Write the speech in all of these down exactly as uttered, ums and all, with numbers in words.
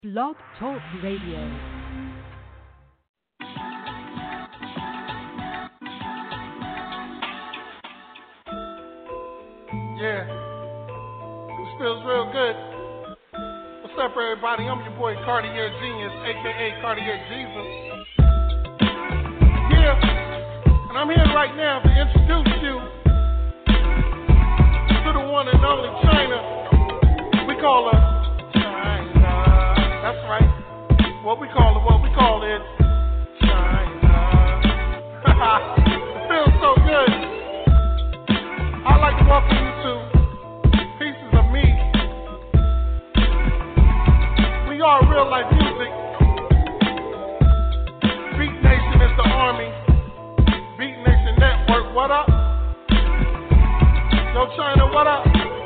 Blog Talk Radio. Yeah, this feels real good. What's up, everybody? I'm your boy Cartier Genius, aka Cartier Jesus. Yeah, and I'm here right now to introduce you to the one and only China. We call her China. That's right. What we call it, what we call it, China. It feels so good. I'd like to welcome you to Pieces of Me. We are real life music. Beat Nation is the army. Beat Nation Network, what up? Yo, China, what up?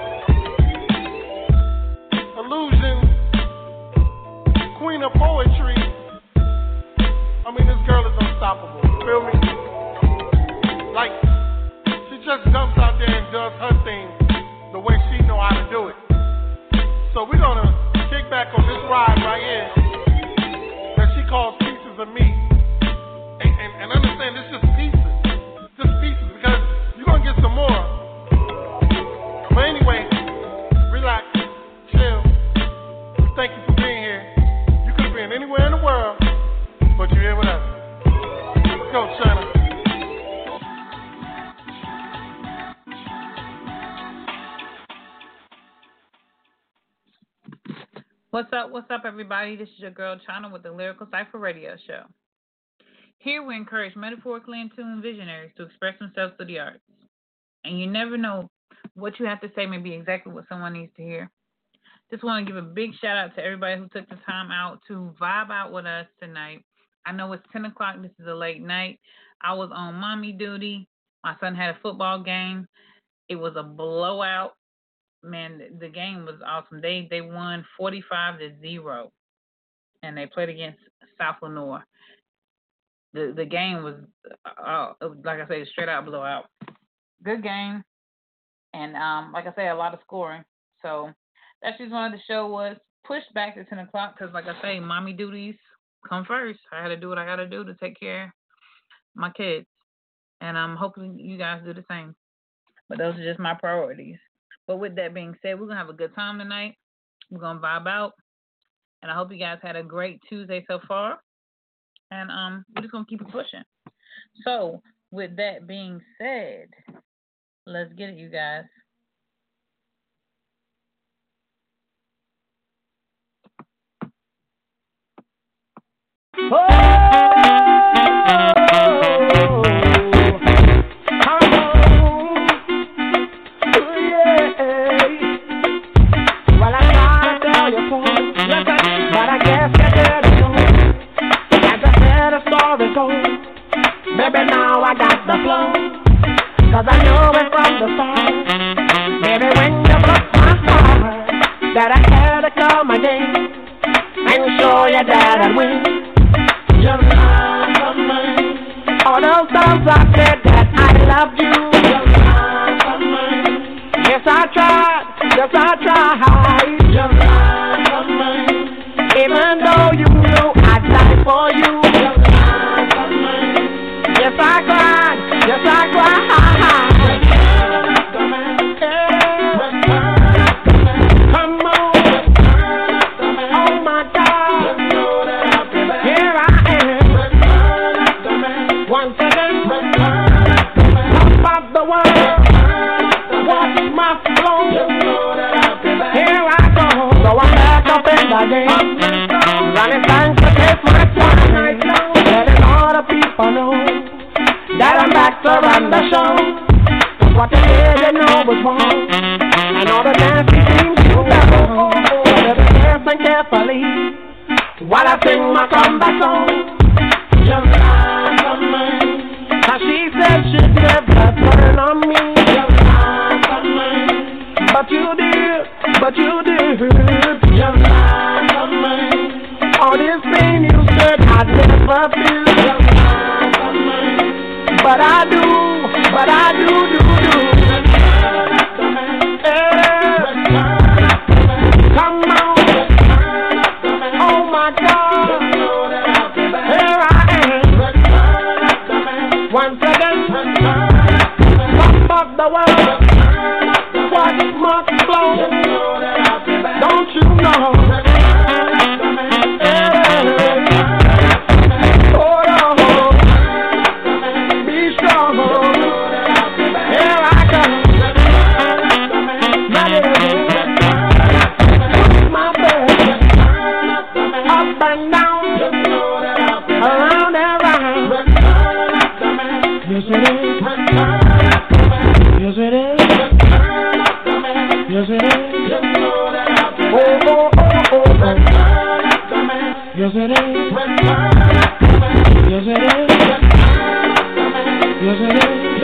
Illusion, Queen of Poetry. I mean, this girl is unstoppable. You feel me? Like, she just jumps out there and does her thing the way she know how to do it. So we're gonna kick back on this ride right here that she calls Pieces of Me. And, and, and understand it's just pieces. Just pieces, because you're gonna get some more. But anyway, relax, chill. We thank you for being here. You could have been anywhere in the world, but you're here with us. Let's go, China. What's up, what's up, everybody? This is your girl, China, with the Lyrical Cypher Radio Show. Here we encourage metaphorically in tune visionaries to express themselves through the arts. And you never know what you have to say may be exactly what someone needs to hear. Just want to give a big shout out to everybody who took the time out to vibe out with us tonight. I know it's ten o'clock. This is a late night. I was on mommy duty. My son had a football game. It was a blowout. Man, the game was awesome. They they won forty-five to zero, and they played against South Lenore. The the game was, uh, like I said, straight out blowout. Good game, and um, like I said, a lot of scoring. So that's just wanted the show was pushed back to ten o'clock because, like I say, mommy duties come first. I had to do what I got to do to take care of my kids, and I'm um, hoping you guys do the same. But those are just my priorities. But with that being said, we're going to have a good time tonight. We're going to vibe out. And I hope you guys had a great Tuesday so far. And um, we're just going to keep it pushing. So, with that being said, let's get it, you guys. Oh! But I guess you didn't know. I just heard a story told. Maybe now I got the flow. Cause I know it from the start. Maybe when you broke my heart, that I had to come again and show you that I'd win. You're not a man. All those times I said that I loved you. You're not a man. Yes I tried, yes I tried. You're not a man. Even though you know I'd die for you. Yes, I cried. Yes, I cried. Come on. Oh, my God. Here I am. Once again. Top of the world. Watch my flow. Here I go. So I'm back up in the game. Running thanks to take my time. Letting all the people know that I'm back to run the show. Cause what they did they know was wrong. And all the nasty things you know. So listen carefully while I sing my comeback song. You're not a man. Cause she said she'd never turn on me. You're not a man. But you did, but you did. You're not a man. All this pain you said I'd never feel. But I do, but I do, do, do. Yeah. Come on. my God, here I am. Once again, top of the world, what must flow? Don't you know? Hold on, be strong. Here I come, ready to my best, up and down, around and round. Yes it is. Yes it is. Yes it is. Oh oh oh oh oh. Yes it is. Yes it is. Yes it is.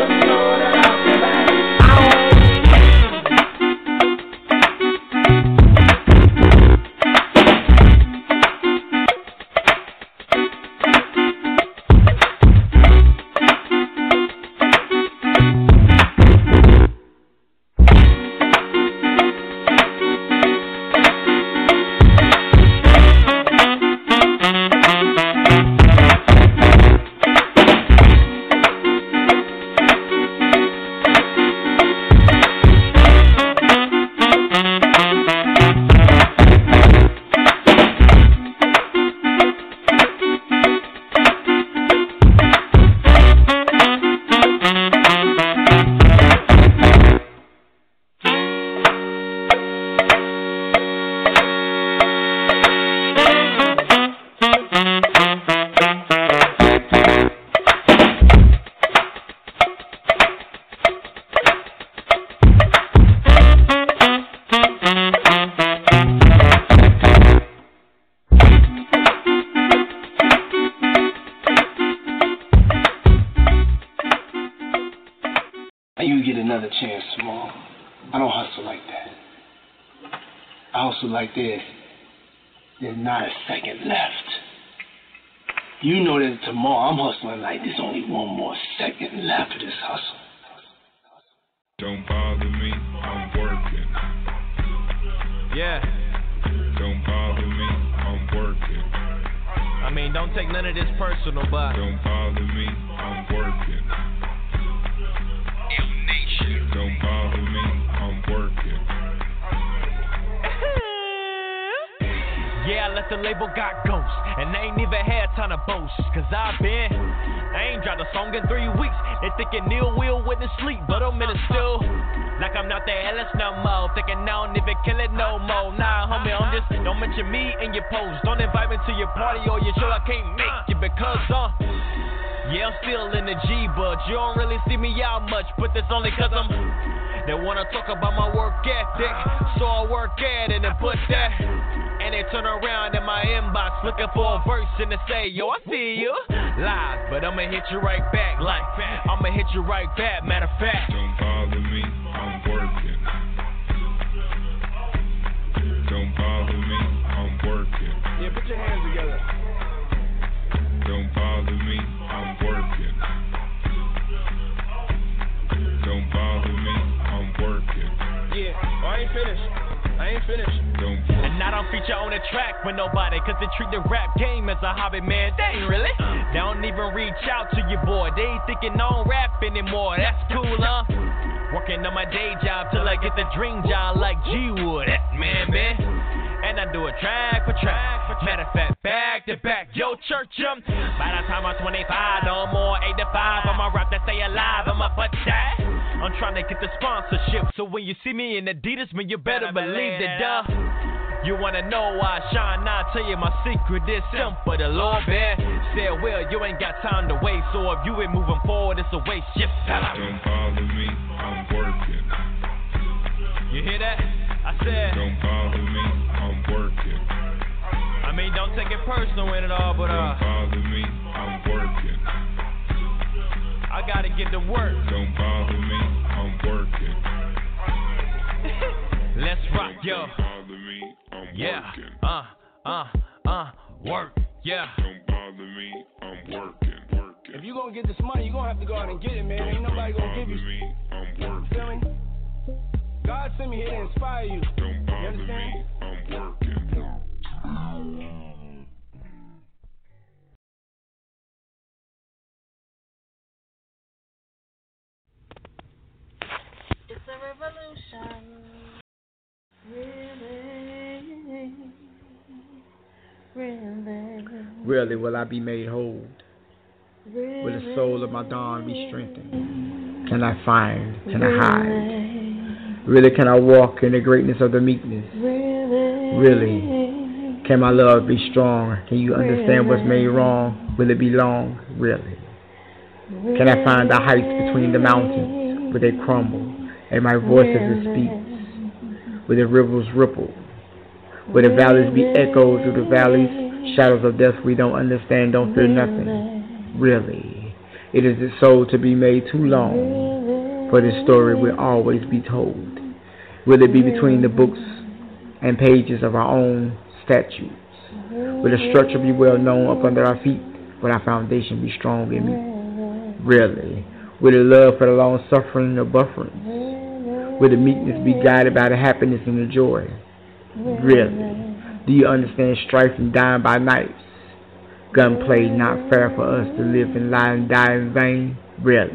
Like there's, there's not a second left. You know that tomorrow I'm hustling like there's only one more second left of this hustle. Don't bother me, I'm working. Yeah. Don't bother me, I'm working. I mean, don't take none of this personal, but don't bother me, I'm working. Ill Nation. Don't bother me, I'm working. Yeah, I let the label got ghost, and I ain't even had time to boast, cause I've been, I ain't dropped a song in three weeks. They thinking Neil will win the sleep, but I'm in it still, like I'm not the Ellis no more. Thinking I don't even kill it no more. Nah, homie, I'm just, don't mention me in your post. Don't invite me to your party or your show, I can't make it because, uh, yeah, I'm still in the G, but you don't really see me out much, but that's only cause I'm, they wanna talk about my work ethic, so I work at it and put that. And they turn around in my inbox looking for a verse and they say, yo, I see you live, but I'ma hit you right back. Like, I'ma hit you right back, matter of fact. Don't bother me, I'm working. Don't bother me, I'm working. Yeah, put your hands together. Don't bother me, I'm working. Don't bother me, I'm working. Yeah, oh, I ain't finished. I ain't finished. Don't and I don't feature on the track with nobody, cause they treat the rap game as a hobby, man. They ain't really. They don't even reach out to your boy. They ain't thinking I don't rap anymore. That's cool, huh? Working on my day job till I get the dream job like G Wood. Man, man. And I do it track for track. Matter of fact, back to back. Yo, church, um. By the time I'm twenty-five, no more eight to five. I'ma rap to stay alive. I'ma put that. I'm trying to get the sponsorship. So when you see me in Adidas, man, you better believe that, duh. You wanna know why I shine? Now I tell you my secret is simple. The Lord bear said, well, you ain't got time to waste. So if you ain't moving forward, it's a waste. Yes, don't bother me, I'm working. You hear that? I said, don't bother me, I'm working. I mean, don't take it personal in it all, but uh, don't bother me, I'm working. I gotta get to work. Don't bother me, I'm working. Let's rock, yo. Don't bother me, I'm yeah. working. Uh, uh, uh, work, yeah. Don't bother me, I'm working, working. If you gonna get this money, you gonna have to go out and get it, man. Ain't nobody gonna give you. Me, I'm working. Feel me? God sent me here to inspire you. Don't bother you understand? me, I'm working. Really will I be made whole? Will the soul of my dawn be strengthened? Can I find? Can I hide? Really can I walk in the greatness of the meekness? Really can my love be strong? Can you understand what's made wrong? Will it be long? Really can I find the heights between the mountains? Will they crumble? And my voice as it speaks? Will the rivers ripple? Will the valleys be echoed through the valleys? Shadows of death we don't understand, don't fear nothing. Really, it is the soul to be made too long, for this story will always be told. Will it be between the books and pages of our own statutes? Will the structure be well known up under our feet? Will our foundation be strong in me? Really, will the love for the long suffering or buffering? Will the meekness be guided by the happiness and the joy? Really, do you understand strife and dying by knives? Gunplay not fair for us to live and lie and die in vain? Really?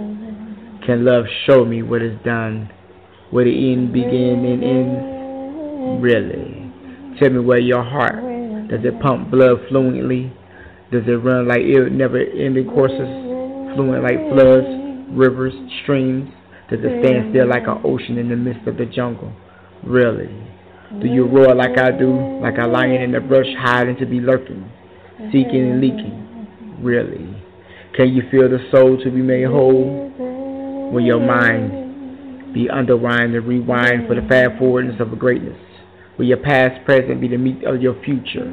Can love show me what is done? Where the end begin and end? Really? Tell me where your heart, does it pump blood fluently? Does it run like never-ending courses, fluent like floods, rivers, streams? Does it stand still like an ocean in the midst of the jungle? Really? Do you roar like I do, like a lion in the brush hiding to be lurking, seeking and leaking? Really? Can you feel the soul to be made whole? Will your mind be underlined and rewind for the fast forwardness of a greatness? Will your past present be the meat of your future?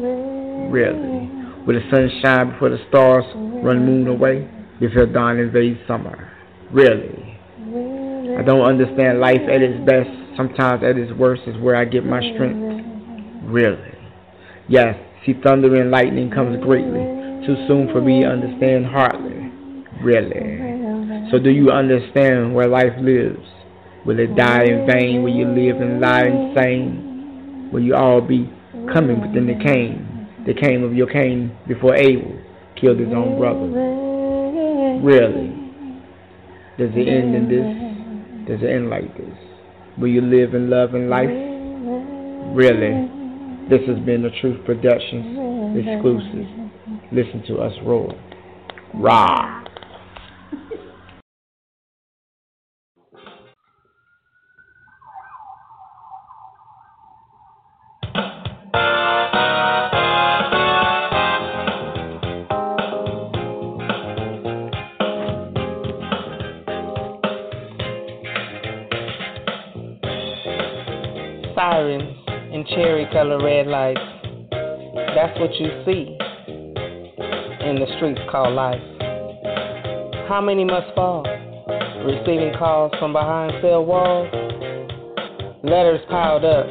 Really? Will the sun shine before the stars run moon away? Before dawn invades summer? Really? I don't understand life at its best. Sometimes at its worst is where I get my strength. Really? Yes, see, thunder and lightning comes greatly. Too soon for me to understand hardly. Really? So do you understand where life lives? Will it die in vain? Will you live and lie insane? Will you all be coming within the cane? The cane of your cane before Abel killed his own brother. Really? Does it end in this? Does it end like this? Will you live in love and life? Really? This has been the Truth Productions exclusive. Listen to us roar. Rah! Sirens and cherry-colored red lights. That's what you see in the streets called life. How many must fall? Receiving calls from behind cell walls. Letters piled up,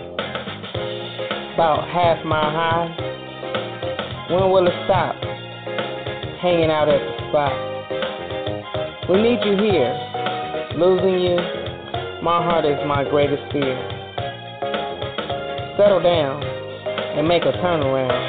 about half mile high. When will it stop? Hanging out at the spot. We need you here. Losing you, my heart is my greatest fear. Settle down and make a turnaround.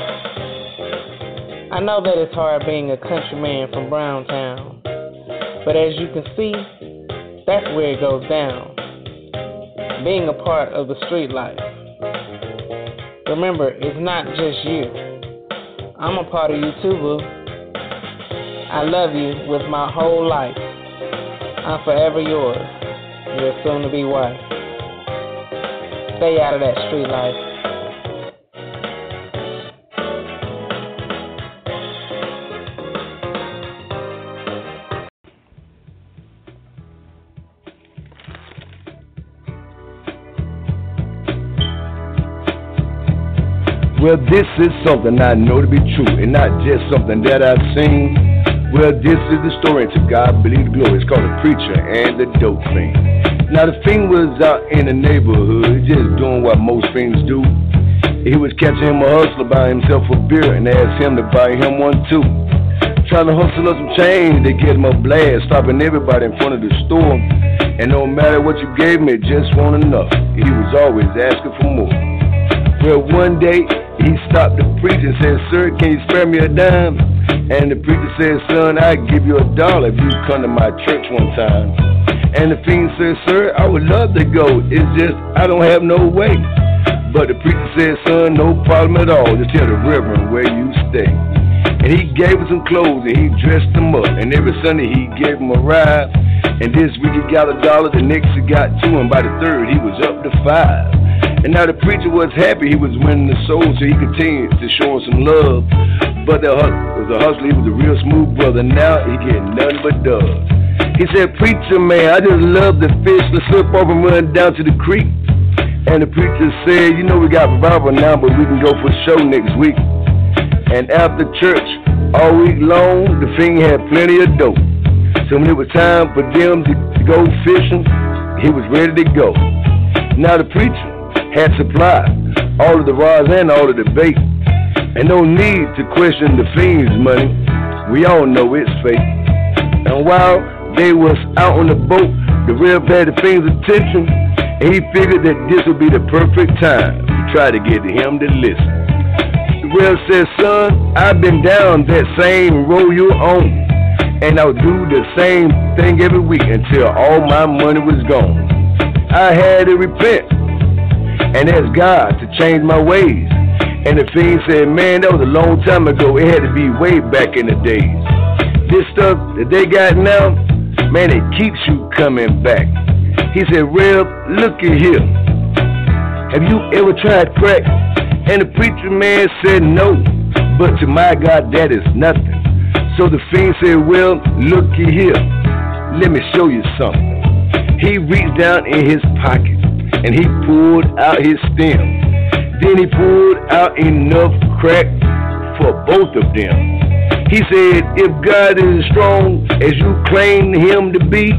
I know that it's hard being a countryman from Browntown, but as you can see, that's where it goes down. Being a part of the street life. Remember, it's not just you. I'm a part of you too, boo. I love you with my whole life. I'm forever yours, your soon-to-be wife. Stay out of that street life. Well, this is something I know to be true, and not just something that I've seen. Well, this is the story, and to God be the glory. It's called The Preacher and the Dope Fiend. Now the fiend was out in the neighborhood, just doing what most fiends do. He was catching him a hustler by himself a beer and asked him to buy him one too. Trying to hustle up some change, they get him a blast, stopping everybody in front of the store. And no matter what you gave me, just want enough. He was always asking for more. Well, one day he stopped the preacher and said, "Sir, can you spare me a dime?" And the preacher said, "Son, I'll give you a dollar if you come to my church one time." And the fiend said, sir, I would love to go. It's just I don't have no way. But the preacher said, son, no problem at all. Just tell the reverend where you stay. And he gave him some clothes and he dressed him up. And every Sunday he gave him a ride. And this week he got a dollar, the next he got two, and by the third he was up to five. And now the preacher was happy he was winning the soul, so he continued to show him some love. But the was a hustler, he was a real smooth brother. Now he getting nothing but dubs. He said, preacher man, I just love the fish. Let's slip off and run down to the creek. And the preacher said, you know we got revival now, but we can go for show next week. And after church, all week long, the fiend had plenty of dope. So when it was time for them to, to go fishing, he was ready to go. Now the preacher had supplied all of the rods and all of the bait. And no need to question the fiend's money. We all know it's fake. And while they was out on the boat, the Rev had the fiend's attention. And he figured that this would be the perfect time to try to get him to listen. The Rev said, son, I've been down that same road you're on. And I would do the same thing every week until all my money was gone. I had to repent and ask God to change my ways. And the fiend said, man, that was a long time ago. It had to be way back in the days. This stuff that they got now, man, it keeps you coming back. He said, Rev, look at here. Have you ever tried crack? And the preacher man said no, but to my God, that is nothing. So the fiend said, well, look at here. Let me show you something. He reached down in his pocket and he pulled out his stem. Then he pulled out enough crack for both of them. He said, if God is as strong as you claim him to be,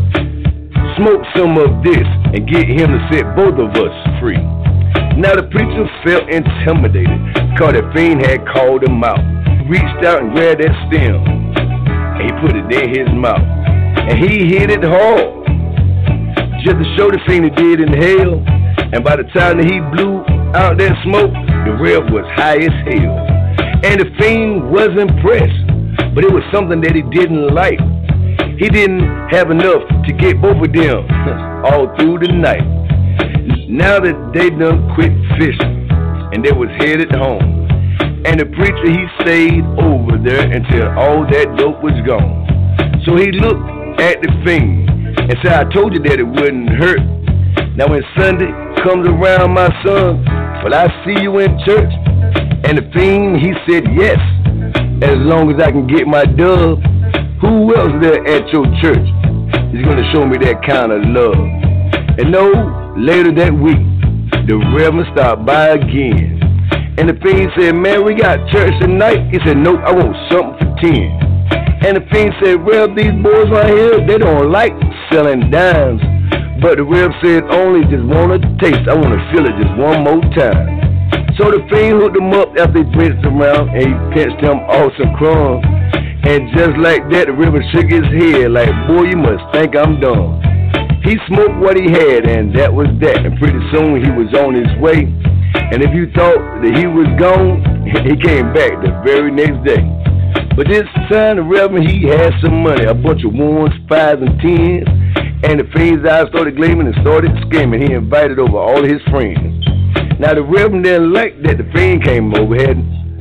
smoke some of this and get him to set both of us free. Now the preacher felt intimidated because the fiend had called him out. He reached out and grabbed that stem and he put it in his mouth. And he hit it hard just to show the fiend he did inhale. And by the time that he blew out that smoke, the Rev was high as hell. And the fiend was impressed, but it was something that he didn't like. He didn't have enough to get both of them all through the night. Now that they done quit fishing and they was headed home, and the preacher, he stayed over there until all that dope was gone. So he looked at the fiend and said, I told you that it wouldn't hurt. Now when Sunday comes around, my son, will I see you in church? And the fiend, he said, yes, as long as I can get my dove. Who else there at your church is going to show me that kind of love? And no, later that week, the Reverend stopped by again. And the fiend said, man, we got church tonight. He said, nope, I want something for ten. And the fiend said, well, these boys right here, they don't like selling dimes. But the Rev said, only just want a taste. I want to feel it just one more time. So the fiend hooked him up after he blitzed around, and he pinched him off some crumbs. And just like that, the Rev shook his head like, boy, you must think I'm dumb. He smoked what he had, and that was that. And pretty soon he was on his way. And if you thought that he was gone, he came back the very next day. But this time the Reverend, he had some money, a bunch of ones, fives, and tens. And the fiend's eyes started gleaming and started screaming. He invited over all his friends. Now the Reverend didn't like that the fiend came over here,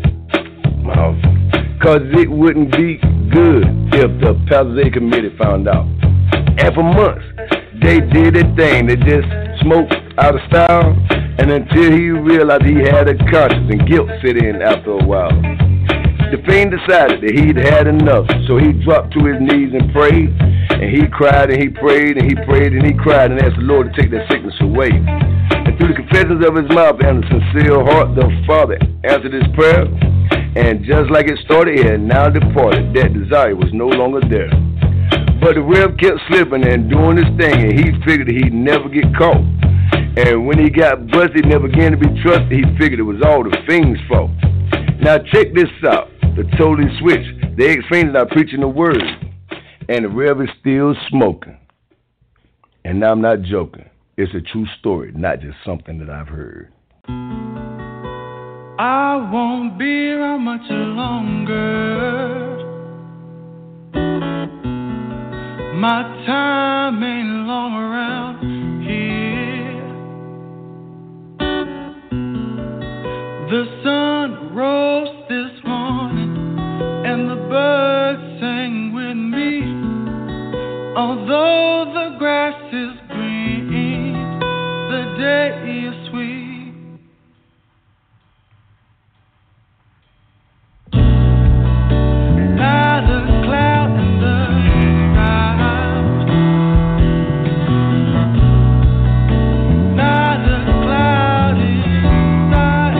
cause it wouldn't be good if the Palisade Committee found out. And for months, they did a thing. They just smoked out of style, and until he realized he had a conscience and guilt set in after a while. The fiend decided that he'd had enough, so he dropped to his knees and prayed, and he cried and he prayed and he prayed and he cried and asked the Lord to take that sickness away. And through the confessions of his mouth and a sincere heart, the Father answered his prayer, and just like it started, it had now departed. That desire was no longer there. But the Rev kept slipping and doing his thing, and he figured he'd never get caught. And when he got busted, never again to be trusted, he figured it was all the fiend's fault. Now check this out. The totally switched. The ex-fiend is not preaching the word, and the Rev is still smoking. And now I'm not joking. It's a true story, not just something that I've heard. I won't be around much longer. My time ain't sun rose this morning and the birds sang with me. Although the grass is green, the day is sweet. Not a cloud in the sky, not a cloud in sight.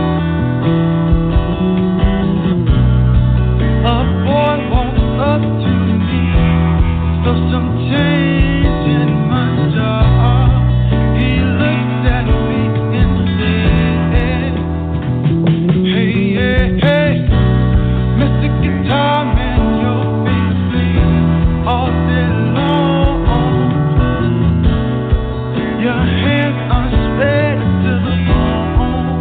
A boy walks up to me, so some change in my jaw. He looks at me and said, hey, hey, hey, Mister Guitar Man, your face bleeds all day long. Your hands are spread to the bone.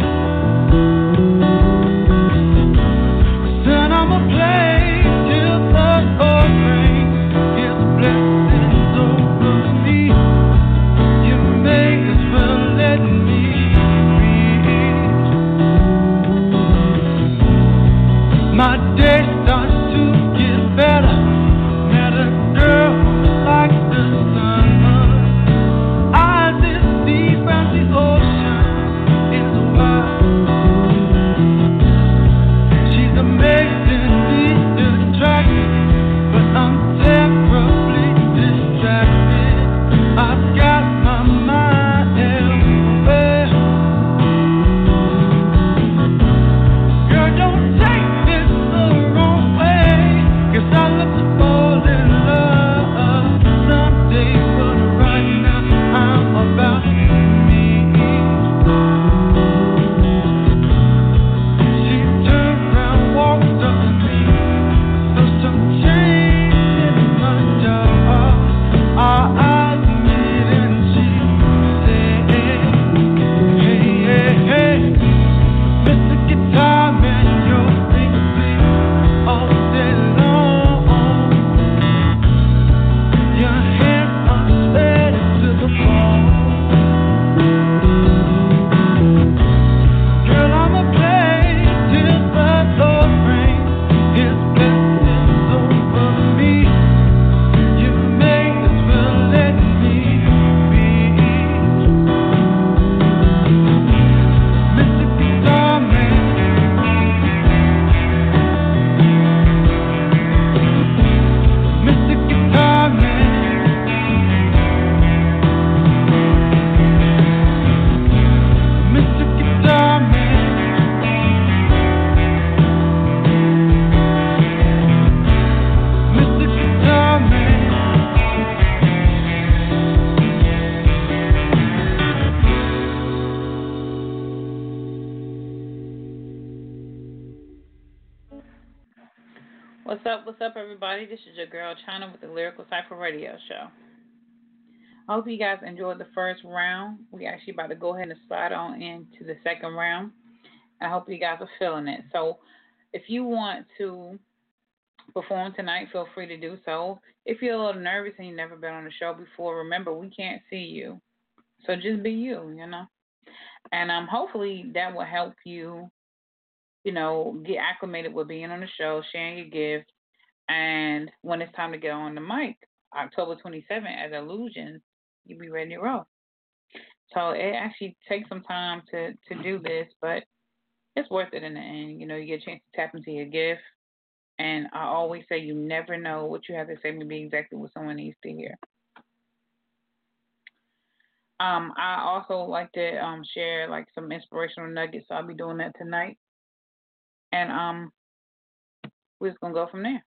Son, I'ma play till the Lord rains His blessings over me. You may as well let me be. My day starts to get better. Met a girl who likes the sun. Eyes is deep and the ocean is wide. She's amazingly attractive, but I'm terribly distracted. I've got my mind elsewhere. Girl, don't take this the wrong way, 'cause I love to fall in love someday, but right now I'm about me. She turned around, walked up to me, so some change in my jaw. Our eyes meet and she said, hey, hey, hey, Mister Guitar Man, your fingers bleed all day long. Your hands are spread to the bone. Girl, I'ma play till the Lord rains His blessings over me. You may as well let me be. Mister Guitar Man, Mister Guitar Man, Mister Guitar Man, Mister Guitar Man. What's up, what's up, everybody? This is your girl, China, with the Lyrical Cypher Radio Show. I hope you guys enjoyed the first round. We actually about to go ahead and slide on into the second round. I hope you guys are feeling it. So if you want to perform tonight, feel free to do so. If you're a little nervous and you've never been on the show before, remember, we can't see you. So just be you, you know. And um, hopefully that will help you, you know, get acclimated with being on the show, sharing your gift. And when it's time to get on the mic, October twenty-seventh at Illusions, you'll be ready to roll. So it actually takes some time to, to do this, but it's worth it in the end. You know, you get a chance to tap into your gift. And I always say you never know what you have to say may be exactly what someone needs to hear. Um, I also like to um, share like some inspirational nuggets, so I'll be doing that tonight. And um, we're just going to go from there.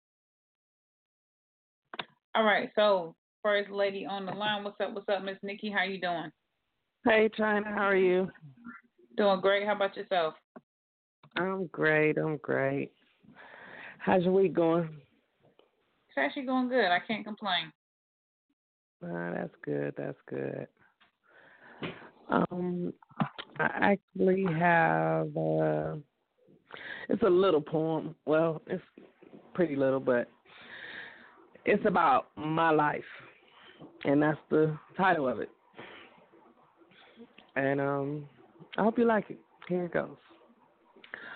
All right, so first lady on the line, what's up, what's up, Miss Nikki? How you doing? Hey, China, how are you? Doing great. How about yourself? I'm great, I'm great. How's your week going? It's actually going good. I can't complain. Ah, that's good, that's good. Um, I actually have, uh, it's a little poem. Well, it's pretty little, but it's about my life, and that's the title of it. And um, I hope you like it. Here it goes.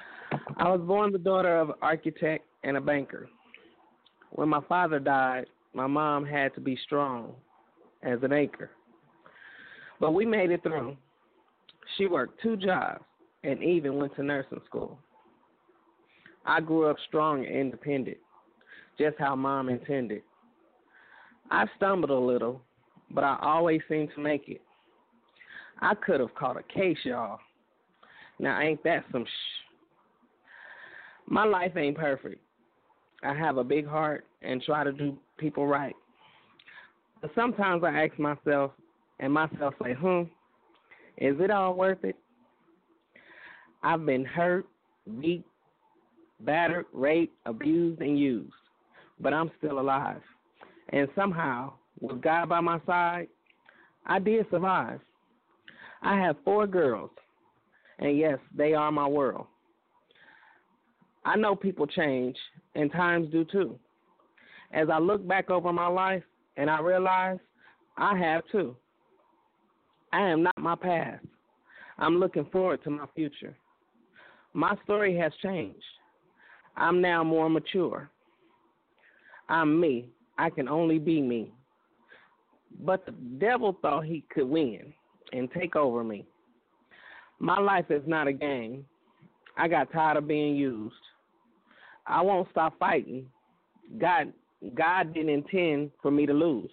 I was born the daughter of an architect and a banker. When my father died, my mom had to be strong as an anchor. But we made it through. She worked two jobs and even went to nursing school. I grew up strong and independent, just how Mom intended. I stumbled a little, but I always seemed to make it. I could have caught a case, y'all. Now, ain't that some sh... My life ain't perfect. I have a big heart and try to do people right. But sometimes I ask myself, and myself say, hmm, is it all worth it? I've been hurt, beat, battered, raped, abused, and used, but I'm still alive. And somehow, with God by my side, I did survive. I have four girls, and yes, they are my world. I know people change, and times do too. As I look back over my life, and I realize I have too. I am not my past. I'm looking forward to my future. My story has changed. I'm now more mature. I'm me. I can only be me. But the devil thought he could win and take over me. My life is not a game. I got tired of being used. I won't stop fighting. God, God didn't intend for me to lose.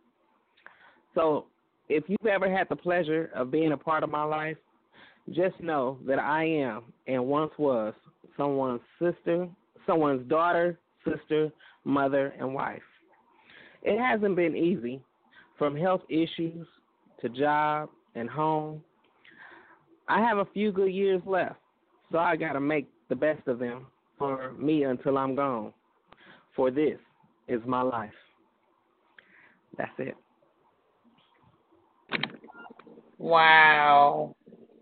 So if you've ever had the pleasure of being a part of my life, just know that I am and once was someone's sister, someone's daughter, sister, mother, and wife. It hasn't been easy, from health issues to job and home. I have a few good years left, so I got to make the best of them for me until I'm gone. For this is my life. That's it. Wow.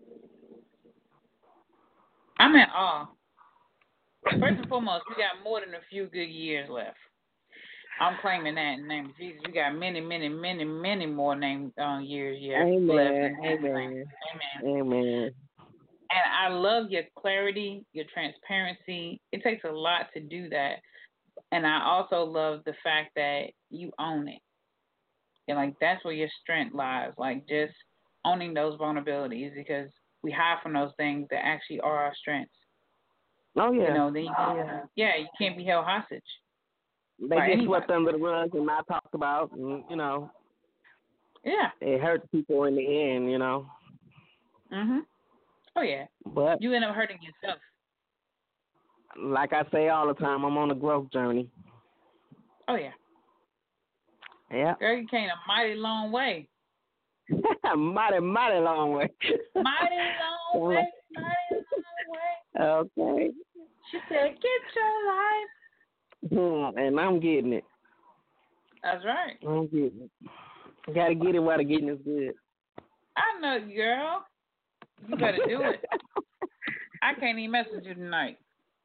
I'm in awe. First and foremost, we got more than a few good years left. I'm claiming that in the name of Jesus. We got many, many, many, many more name uh, years yet Amen. left. Amen. Amen. Amen. And I love your clarity, your transparency. It takes a lot to do that. And I also love the fact that you own it. And, like, that's where your strength lies, like, just owning those vulnerabilities, because we hide from those things that actually are our strengths. Oh, yeah. You know, then you, yeah. yeah, you can't be held hostage. They get swept under the rug and not talked about, and, you know. Yeah. It hurt people in the end, you know. Mhm. Oh, yeah. But you end up hurting yourself. Like I say all the time, I'm on a growth journey. Oh, yeah. Yeah. Girl, you came a mighty long way. mighty, mighty long way. mighty long way, mighty long way. Okay. She said, get your life. And I'm getting it. That's right. I'm getting it. Got to get it while the getting is good. I know, girl. You better do it. I can't even mess with you tonight.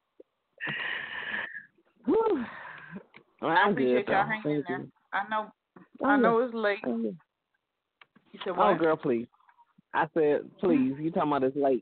Well, I appreciate good, y'all though. hanging in there. You. I know. Oh, I know it's late. Oh, You said what? oh, girl, please. I said, please. You talking about it's late?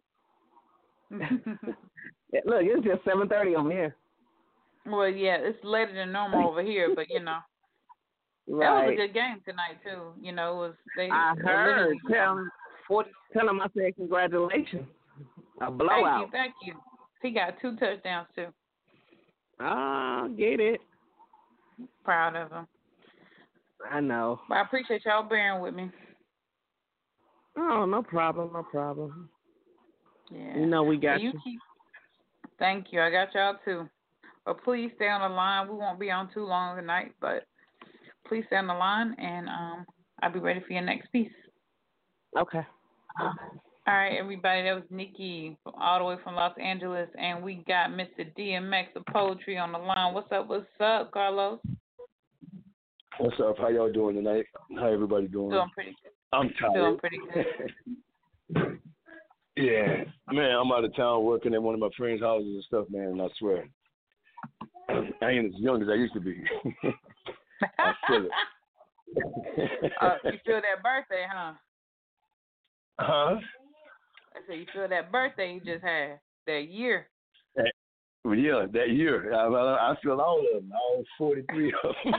Look, it's just seven thirty over here. Well, yeah, it's later than normal over here, but you know, right. That was a good game tonight too. You know, it was they. I heard. Tell him, forty. Tell him I said congratulations. A blowout. Thank you, thank you. He got two touchdowns too. Ah, get it. Proud of him. I know. But I appreciate y'all bearing with me. Oh, no problem, no problem. Yeah. You know we got so you. you. Keep, thank you. I got y'all too. But please stay on the line. We won't be on too long tonight, but please stay on the line, and um, I'll be ready for your next piece. Okay. All right, everybody. That was Nikki all the way from Los Angeles, and we got Mister D M X of Poetry on the line. What's up? What's up, Carlos? What's up? How y'all doing tonight? How everybody doing? Doing pretty good. I'm tired. Doing pretty good. Yeah, man, I'm out of town working at one of my friends' houses and stuff, man, and I swear, I ain't as young as I used to be. I feel it. uh, you feel that birthday, huh? Huh? I said you feel that birthday you just had, that year. Well, yeah, that year. I, I, I feel all of them, all forty-three of them.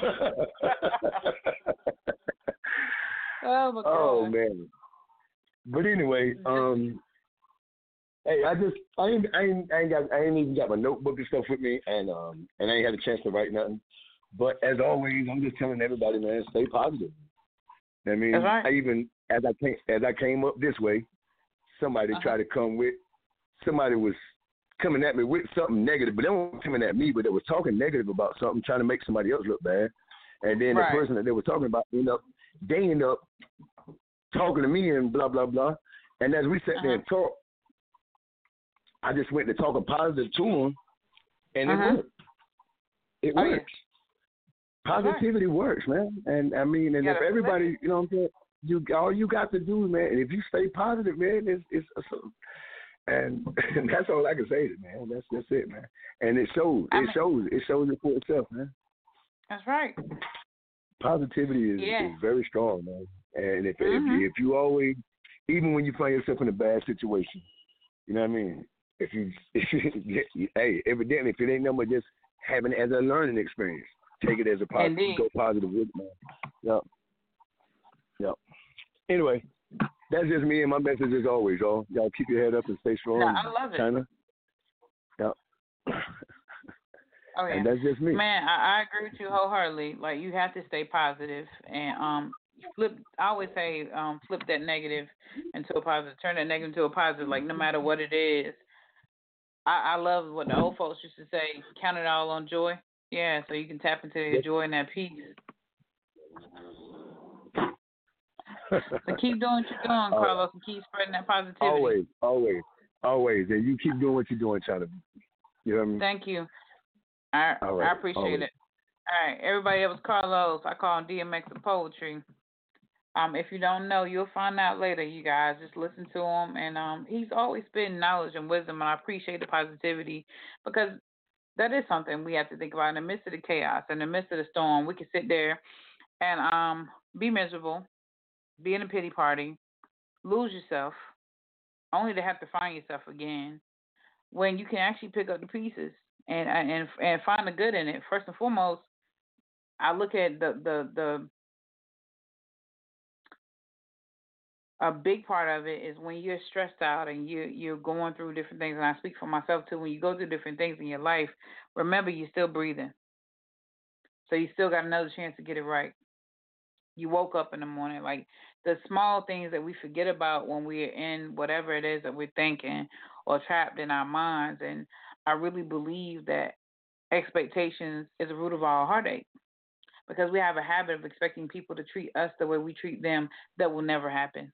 Oh my God. Oh man. But anyway, um, hey, I just I ain't I ain't I ain't got I ain't even got my notebook and stuff with me, and um and I ain't had a chance to write nothing. But as always, I'm just telling everybody, man, stay positive. I mean, That's right. I even as I came as I came up this way, somebody Uh-huh. tried to come with somebody was coming at me with something negative, but they weren't coming at me, but they were talking negative about something, trying to make somebody else look bad. And then Right. the person that they were talking about, you know, they end up talking to me and blah, blah, blah. And as we sat Uh-huh. there and talked, I just went to talking positive to them, and Uh-huh. it worked. It Oh, yeah. works. Positivity works, man. And I mean, and You if gotta everybody, you know what I'm saying, you all you got to do, man, and if you stay positive, man, it's it's awesome. And, and that's all I can say, man. That's that's it, man. And it shows. I It mean- shows. It shows it for itself, man. That's right. Positivity is, Yeah. is very strong, man. And if Mhm. if if you always, even when you find yourself in a bad situation, you know what I mean. If you, if you hey, evidently, if it ain't nothing but just having it as a learning experience, take it as a positive, Indeed. go positive with it, man. Yep. Yep. Anyway, that's just me and my message as always, y'all. Y'all keep your head up and stay strong. No, I love it. China. Yep. Oh yeah. And that's just me. Man, I, I agree with you wholeheartedly. Like you have to stay positive and um flip. I always say um flip that negative into a positive. Turn that negative into a positive. Like no matter what it is. I, I love what the old folks used to say. Count it all on joy. Yeah, so you can tap into your joy and that peace. So keep doing what you're doing, Carlos, and keep spreading that positivity. Always, always, always. And you keep doing what you're doing, China. You know what I mean? Thank you. I, All right, I appreciate always. it. All right, everybody else, Carlos. I call him D M X of Poetry. Um, if you don't know, you'll find out later, you guys. Just listen to him. And um, he's always spitting knowledge and wisdom, and I appreciate the positivity because that is something we have to think about in the midst of the chaos, in the midst of the storm. We can sit there and um, be miserable, be in a pity party, lose yourself, only to have to find yourself again when you can actually pick up the pieces and and and find the good in it. First and foremost, I look at the the the a big part of it is when you're stressed out and you you're going through different things. And I speak for myself too. When you go through different things in your life, remember you're still breathing, so you still got another chance to get it right. You woke up in the morning. Like the small things that we forget about when we're in whatever it is that we're thinking or trapped in our minds. And I really believe that expectations is the root of all heartache because we have a habit of expecting people to treat us the way we treat them. That will never happen.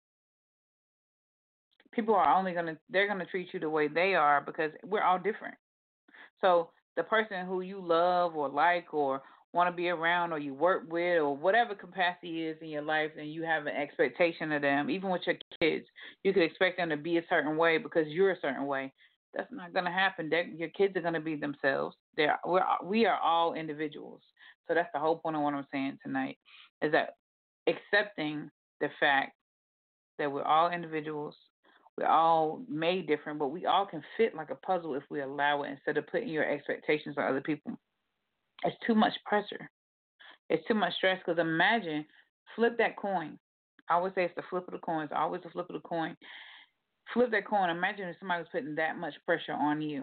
People are only going to, they're going to treat you the way they are because we're all different. So the person who you love or like or want to be around or you work with or whatever capacity is in your life, and you have an expectation of them, even with your kids, you could expect them to be a certain way because you're a certain way. That's not going to happen. They're, your kids are going to be themselves. They're, we're, we are all individuals. So that's the whole point of what I'm saying tonight is that accepting the fact that we're all individuals. We're all made different, but we all can fit like a puzzle if we allow it instead of putting your expectations on other people. It's too much pressure. It's too much stress because imagine, flip that coin. I always say it's the flip of the coin. It's always the flip of the coin. Flip that coin. Imagine if somebody was putting that much pressure on you.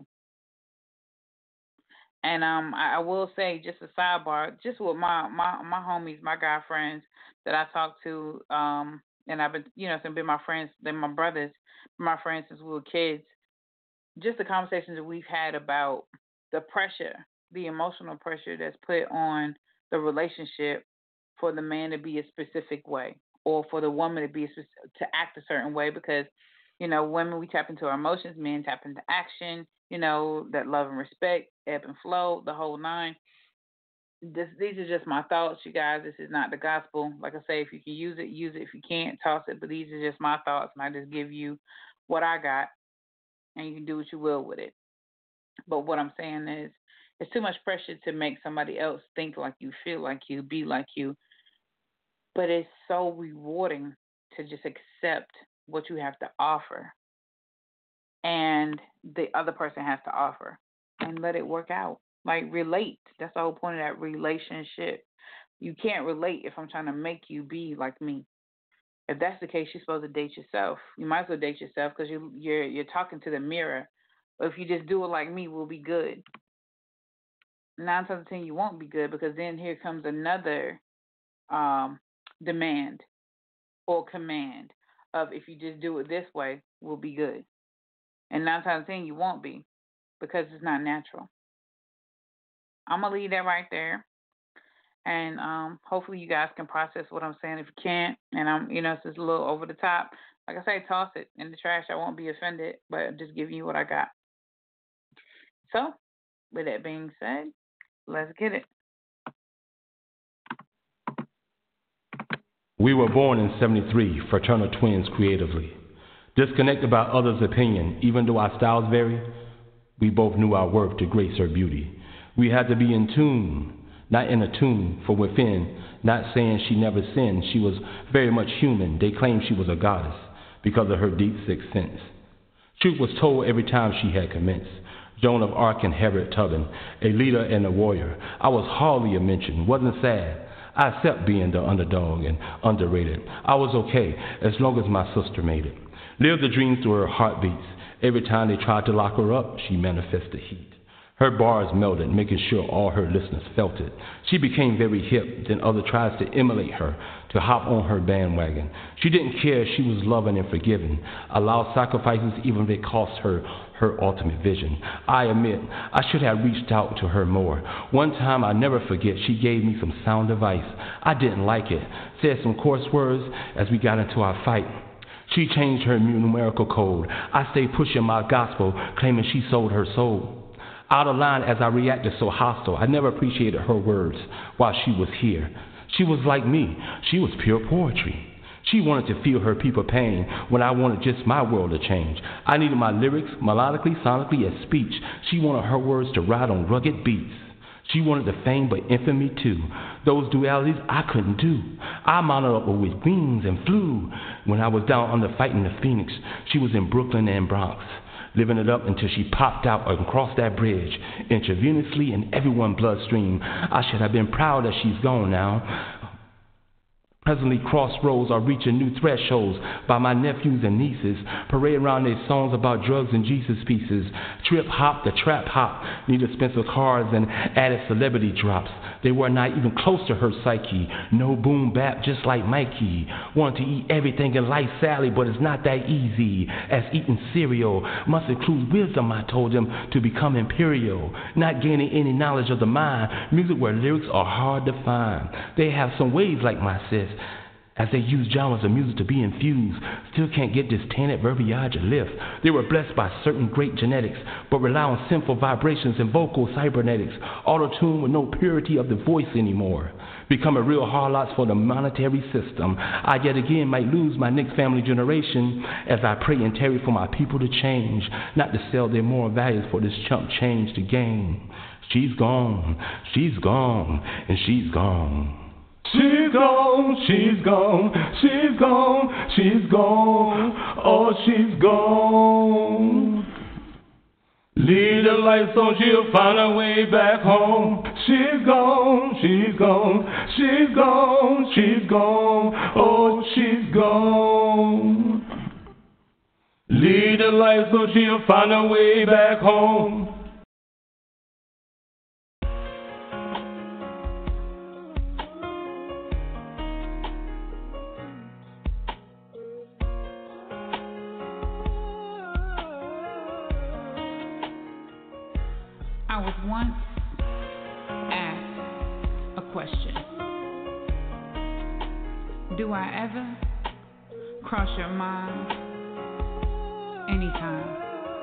And um, I, I will say, just a sidebar, just with my, my, my homies, my guy friends that I talk to, um, and I've been, you know, been my friends, they're my brothers, my friends since we were kids. Just the conversations that we've had about the pressure, the emotional pressure that's put on the relationship for the man to be a specific way, or for the woman to be a, to act a certain way. Because, you know, women, we tap into our emotions, men tap into action. You know, that love and respect, ebb and flow, the whole nine. This, these are just my thoughts, you guys. This is not the gospel. Like I say, if you can use it, use it. If you can't, toss it. But these are just my thoughts, and I just give you what I got, and you can do what you will with it. But what I'm saying is, it's too much pressure to make somebody else think like you, feel like you, be like you. But it's so rewarding to just accept what you have to offer and the other person has to offer. and let it work out. Like, relate. That's the whole point of that relationship. You can't relate if I'm trying to make you be like me. If that's the case, you're supposed to date yourself. You might as well date yourself because you, you're you're talking to the mirror. But if you just do it like me, we'll be good. Nine times out of ten, you won't be good because then here comes another um, demand or command of if you just do it this way, we'll be good. And nine times out of ten, you won't be because it's not natural. I'm going to leave that right there. And um, hopefully you guys can process what I'm saying. If you can't, and I'm, you know, it's just a little over the top, like I say, toss it in the trash. I won't be offended, but I'm just giving you what I got. So, with that being said, let's get it. We were born in seventy-three, fraternal twins creatively. Disconnected by others' opinion, even though our styles vary, we both knew our worth to grace her beauty. We had to be in tune, not in a tune for within, not saying she never sinned. She was very much human. They claimed she was a goddess because of her deep sixth sense. Truth was told every time she had commenced. Joan of Arc and Harriet Tubman, a leader and a warrior. I was hardly a mention, wasn't sad. I accept being the underdog and underrated. I was okay as long as my sister made it. Lived the dream through her heartbeats. Every time they tried to lock her up, she manifested heat. Her bars melted, making sure all her listeners felt it. She became very hip, then others tried to emulate her, to hop on her bandwagon. She didn't care, she was loving and forgiving, allowed sacrifices even if it cost her her ultimate vision. I admit, I should have reached out to her more. One time, I never forget, she gave me some sound advice. I didn't like it, said some coarse words as we got into our fight. She changed her numerical code. I stayed pushing my gospel, claiming she sold her soul. Out of line as I reacted so hostile, I never appreciated her words while she was here. She was like me. She was pure poetry. She wanted to feel her people pain when I wanted just my world to change. I needed my lyrics melodically, sonically, as speech. She wanted her words to ride on rugged beats. She wanted the fame but infamy too. Those dualities I couldn't do. I mounted up with wings and flew. When I was down under fighting the Phoenix, she was in Brooklyn and Bronx, living it up until she popped out and crossed that bridge, intravenously in everyone's bloodstream. I should have been proud that she's gone now. Presently crossroads are reaching new thresholds by my nephews and nieces, parade around their songs about drugs and Jesus pieces, trip hop, the trap hop, need expensive cars and added celebrity drops. They were not even close to her psyche, no boom bap just like Mikey. Wanted to eat everything in life sadly, but it's not that easy as eating cereal. Must include wisdom, I told them, to become imperial. Not gaining any knowledge of the mind, music where lyrics are hard to find. They have some waves like my sis, as they use genres of music to be infused, still can't get this tainted verbiage a lift. They were blessed by certain great genetics, but rely on sinful vibrations and vocal cybernetics, auto-tune with no purity of the voice anymore. Becoming real harlots for the monetary system. I yet again might lose my next family generation as I pray and tarry for my people to change, not to sell their moral values for this chump change to gain. She's gone, she's gone, and she's gone. She's gone, she's gone, she's gone, she's gone, oh, she's gone. Lead a life so she'll find her way back home. She's gone, she's gone, she's gone, she's gone, oh, she's gone. Lead a life so she'll find her way back home. I was once asked a question. Do I ever cross your mind anytime?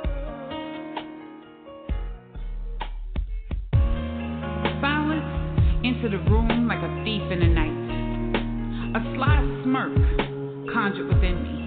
Silence entered the room like a thief in the night. A sly smirk conjured within me.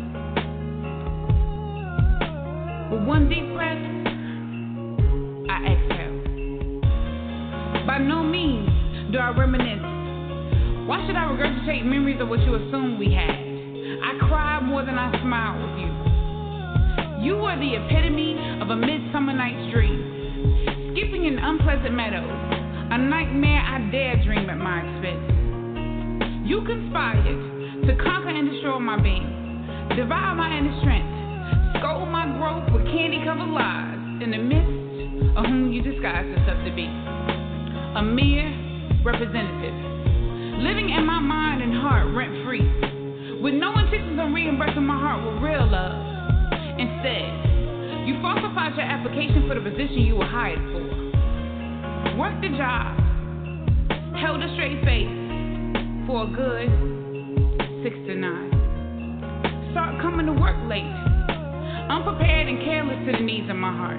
With one deep breath, I exhale. By no means do I reminisce. Why should I regurgitate memories of what you assumed we had? I cried more than I smiled with you. You were the epitome of a midsummer night's dream. unpleasant meadows, a nightmare I dare dream at my expense. You conspired to conquer and destroy my being, devour my inner strength, scold my growth with candy-covered lies in the midst of whom you disguised yourself to be. A mere representative, living in my mind and heart rent-free, with no intentions of reimbursing my heart with real love. Instead, you falsified your application for the position you were hired for. Worked the job, held a straight face for a good six to nine. Start coming to work late, unprepared and careless to the needs of my heart.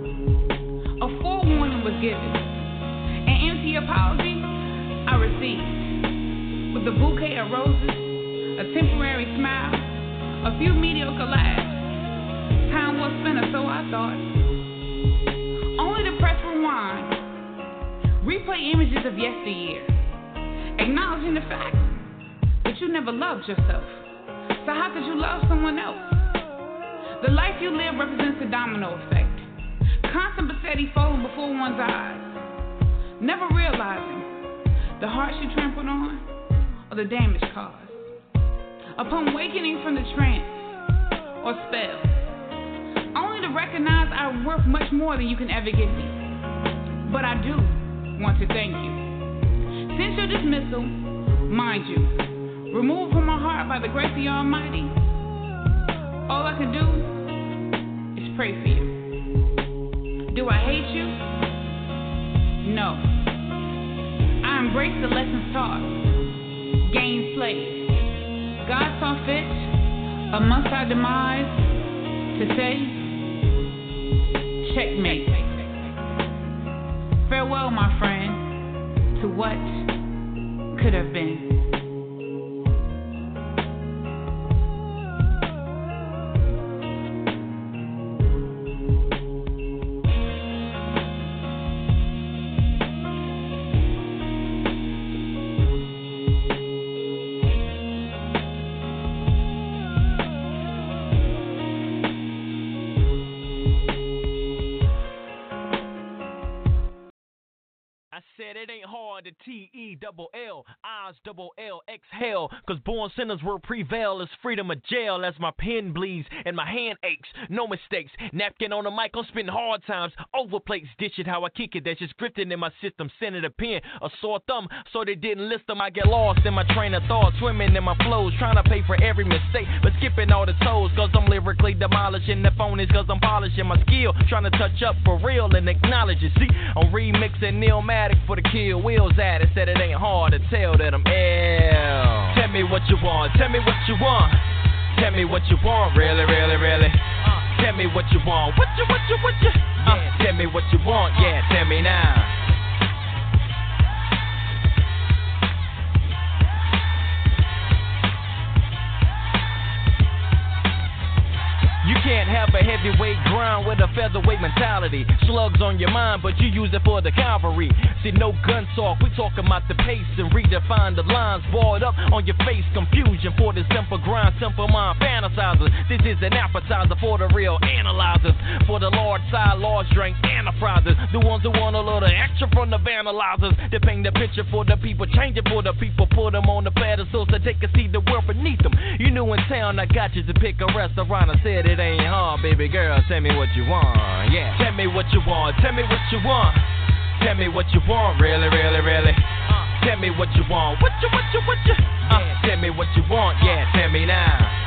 A forewarning was given, an empty apology I received, with a bouquet of roses, a temporary smile, a few mediocre laughs. Time well spent, or so I thought. Only to press rewind, replay images of yesteryear, acknowledging the fact that you never loved yourself. So how could you love someone else? The life you live represents a domino effect, constant confetti falling before one's eyes, never realizing the heart you trampled on or the damage caused. Upon wakening from the trance or spell, only to recognize I'm worth much more than you can ever give me. But I do want to thank you. Since your dismissal, mind you, removed from my heart by the grace of the Almighty, all I can do is pray for you. Do I hate you? No. I embrace the lessons taught, gain slaves. God saw fit, amongst our demise, to say, checkmate. Farewell, my friend, to what could have been. It ain't hard to T E double L, I's double L, exhale, cause born sinners will prevail as freedom of jail as my pen bleeds and my hand aches, no mistakes, napkin on the mic, I'm spitting hard times, over plates, dish it how I kick it, that's just grifting in my system, sending a pen, a sore thumb, so they didn't list them, I get lost in my train of thought, swimming in my flows, trying to pay for every mistake, but skipping all the toes, cause I'm lyrically demolishing the phonies, cause I'm polishing my skill, trying to touch up for real and acknowledge it, see, I'm remixing Neilmatic for the kill wheels at it, said it ain't hard to tell that I'm ill. Tell me what you want, tell me what you want, tell me what you want, really, really, really. Uh, tell me what you want, what you, what you, what you. Uh, yeah. Tell me what you want, yeah, tell me now. You can't have a heavyweight grind with a featherweight mentality. Slugs on your mind, but you use it for the cavalry. See, no gun talk, we talking about the pace and redefine the lines. Boiled up on your face, confusion for the simple grind, simple mind fantasizers. This is an appetizer for the real analyzers. For the large side, large drink enterprises. The ones who want a little extra from the vandalizers. They paint the picture for the people, change it for the people, put them on the pedestal so they can see the world beneath them. You new in town, I got you to pick a restaurant. I said it ain't hard, baby girl, tell me what you want, yeah. Tell me what you want, tell me what you want. Tell me what you want, really, really, really. Uh, tell me what you want, what you, what you, what you. Uh, yeah. Tell me what you want, yeah, tell me now.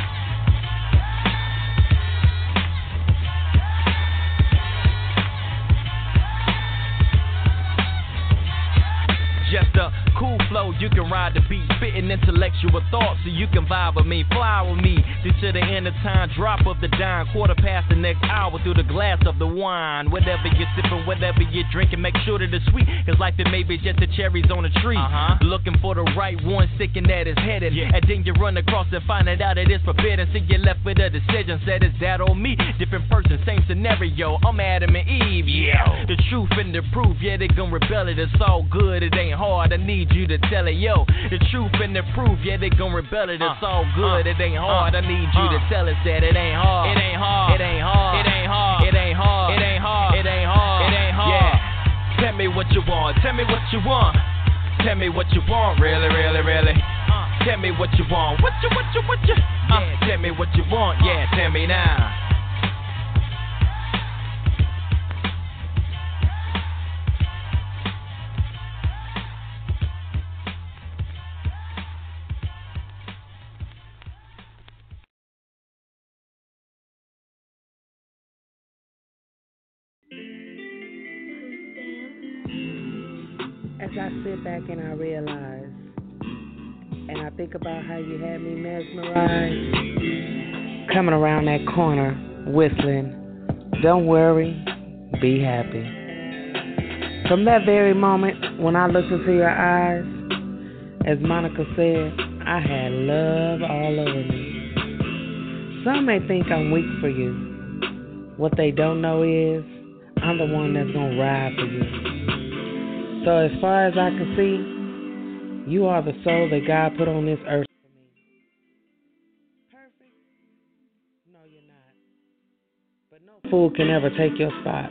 Just a cool flow, you can ride the beat, spitting intellectual thoughts so you can vibe with me, fly with me. This to the end of time, drop of the dime, quarter past the next hour through the glass of the wine. Whatever you're sipping, whatever you're drinking, make sure that it's sweet, cause life it may be just the cherries on the tree. Uh-huh. Looking for the right one, sticking that is headed, yeah. And then you run across and find it out it is forbidden. So you're left with a decision, said is that on me? Different person, same scenario, I'm Adam and Eve, yeah. The truth and the proof, yeah, they gon' rebel it, it's all good, it ain't hard, I need you to tell it, yo. The truth and the proof, yeah, they gon' rebel it, it's uh, all good, uh, it ain't hard, uh, I need you uh, to tell it that it ain't hard. It ain't hard. It ain't hard. It ain't hard. It ain't hard. It ain't hard. It ain't hard. It ain't hard. Yeah. what you want. Tell me what you want. Tell me what you want, really, really, really. Uh, tell me what you want. What you, what you, what you? Uh, yeah, tell me what you want. Yeah, tell me now. As I sit back and I realize, and I think about how you had me mesmerized, coming around that corner, whistling, don't worry, be happy. From that very moment, when I looked into your eyes, as Monica said, I had love all over me. Some may think I'm weak for you. What they don't know is, I'm the one that's gonna ride for you. So as far as I can see, you are the soul that God put on this earth for me. Perfect? No, you're not. But no fool can ever take your spot.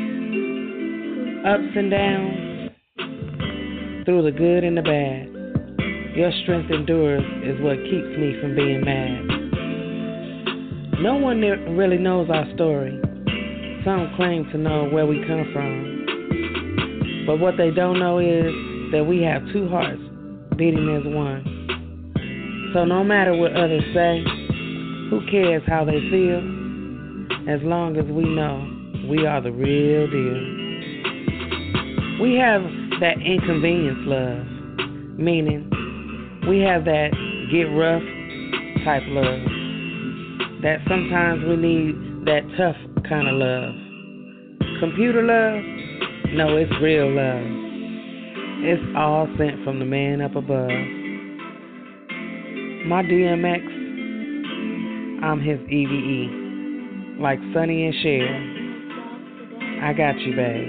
Ups and downs, through the good and the bad, your strength endures is what keeps me from being mad. No one really knows our story. Some claim to know where we come from. But what they don't know is that we have two hearts beating as one. So no matter what others say, who cares how they feel? As long as we know we are the real deal. We have that inconvenience love, meaning we have that get rough type love. That sometimes we need that tough kind of love. Computer love? No, it's real love. It's all sent from the man up above. My D M X, I'm his E V E. Like Sonny and Cher. I got you, babe.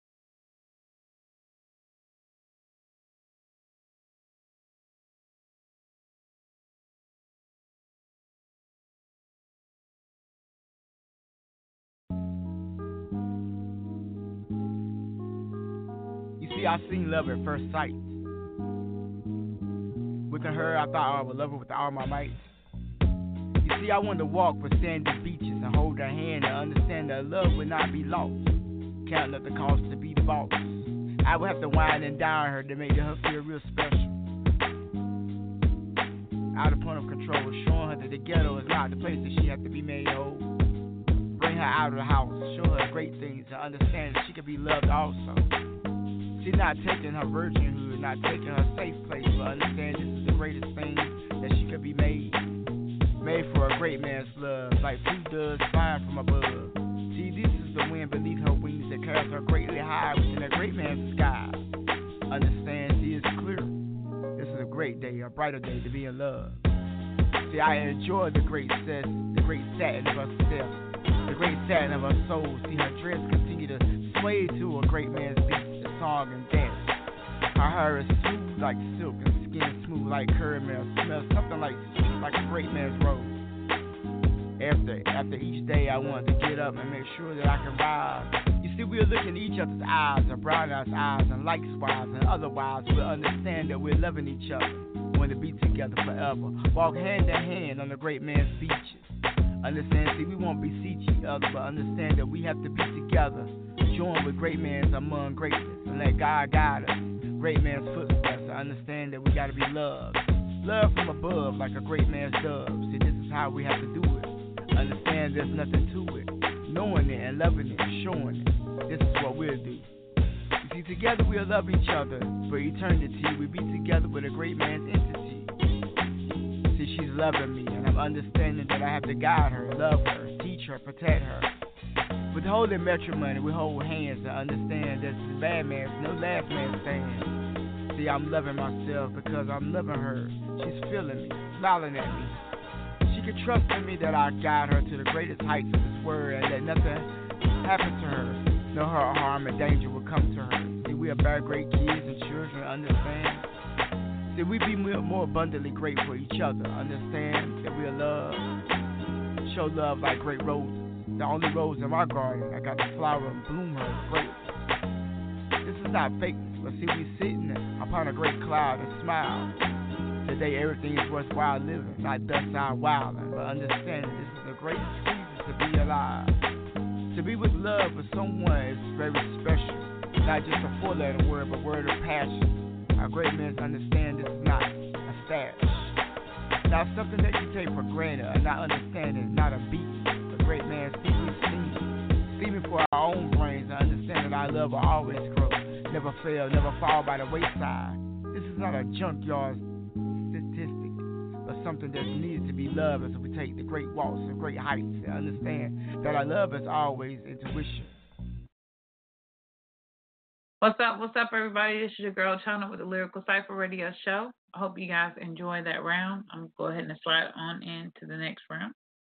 I seen love at first sight. Looking at her, I thought I would love her with all my might. You see, I wanted to walk for sandy beaches and hold her hand and understand that love would not be lost. Counting up the cost to be the boss. I would have to wine and dine her to make her feel real special. Out of point of control, showing her that the ghetto is not the place that she has to be made whole. Bring her out of the house, show her great things and understand that she can be loved also. She's not taking her virginhood, not taking her safe place, but understand this is the greatest thing that she could be made. Made for a great man's love, like blue does fire from above. See, this is the wind beneath her wings that carries her greatly high within a great man's sky. Understand, see, it's clear. This is a great day, a brighter day to be in love. See, I enjoy the great set, the great satin of her step, the great satin of her soul. See, her dress continue to sway to a great man's beat. Song and dance. Her hair is smooth like silk and skin smooth like caramel. Smells something like sweet like a great man's rose. After after each day, I want to get up and make sure that I can rise. You see, we're looking in each other's eyes, our brown eyes, eyes, and likewise and otherwise, we'll understand that we're loving each other. Want to be together forever. Walk hand in hand on the great man's beaches. Understand, see, we won't beseech each other, but understand that we have to be together. Join with great men among greatness and let God guide us. Great man's footsteps to understand that we gotta be loved. Love from above like a great man's dove. See, this is how we have to do it. Understand there's nothing to it. Knowing it and loving it and showing it. This is what we'll do. You see, together we'll love each other for eternity. We'll be together with a great man's entity. See, she's loving me and I'm understanding that I have to guide her, love her, teach her, protect her. With holding matrimony, we hold hands and understand that this bad man's no last man stand. See, I'm loving myself because I'm loving her. She's feeling me, smiling at me. She can trust in me that I guide her to the greatest heights of this world and that nothing happens to her. No harm and danger will come to her. See, we are very great kids and children, understand? See, we be more abundantly great for each other. Understand that we are loved. Show love like great roses. The only rose in my garden, I got the flower and bloom her great. This is not fakeness, but see, we sitting upon a great cloud and smile. Today, everything is worthwhile living, not docile wilding, but understanding this is a great season to be alive. To be with love with someone is very special, not just a four-letter word, but word of passion. Our great men understand this is not a stash, not something that you take for granted, or not understanding, not a beat. The great man secretly steaming, steaming for our own brains, and understand that our love will always grow, never fail, never fall by the wayside. This is not a junkyard statistic, but something that's needed to be loved as we take the great walks and great heights and understand that our love is always intuition. What's up, what's up, everybody? This is your girl, Chana, with the Lyrical Cypher Radio Show. I hope you guys enjoyed that round. I'm going to go ahead and slide on into the next round.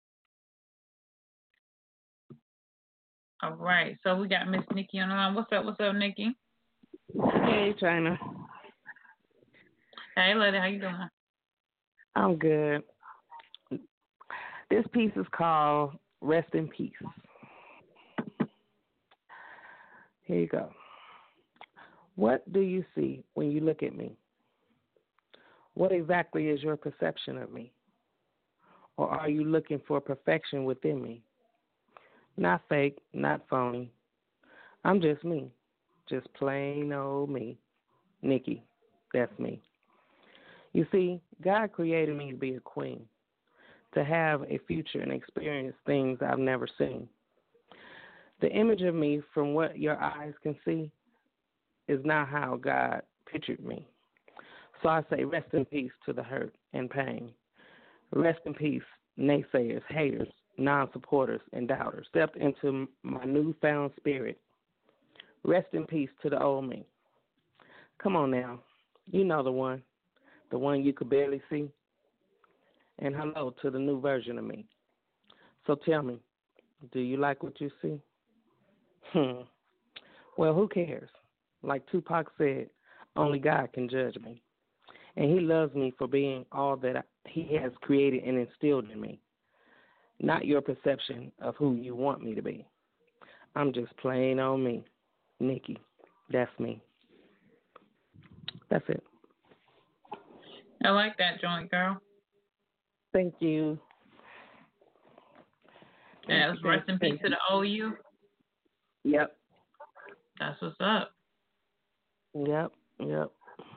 All right, so we got Miss Nikki on the line. What's up, what's up, Nikki? Hey, China. Hey, lady, how you doing? I'm good. This piece is called Rest in Peace. Here you go. What do you see when you look at me? What exactly is your perception of me? Or are you looking for perfection within me? Not fake, not phony. I'm just me. Just plain old me. Nikki, that's me. You see, God created me to be a queen, to have a future and experience things I've never seen. The image of me from what your eyes can see is not how God pictured me. So I say rest in peace to the hurt and pain. Rest in peace, naysayers, haters, non-supporters, and doubters. Step into my newfound spirit. Rest in peace to the old me. Come on now. You know the one. The one you could barely see. And hello to the new version of me. So tell me, do you like what you see? Hmm. Well, who cares? Like Tupac said, only God can judge me. And he loves me for being all that I, he has created and instilled in me. Not your perception of who you want me to be. I'm just plain on me. Nikki, that's me. That's it. I like that joint, girl. Thank you. Yeah, let's rest in peace to the O U. Yep. That's what's up. Yep, yep.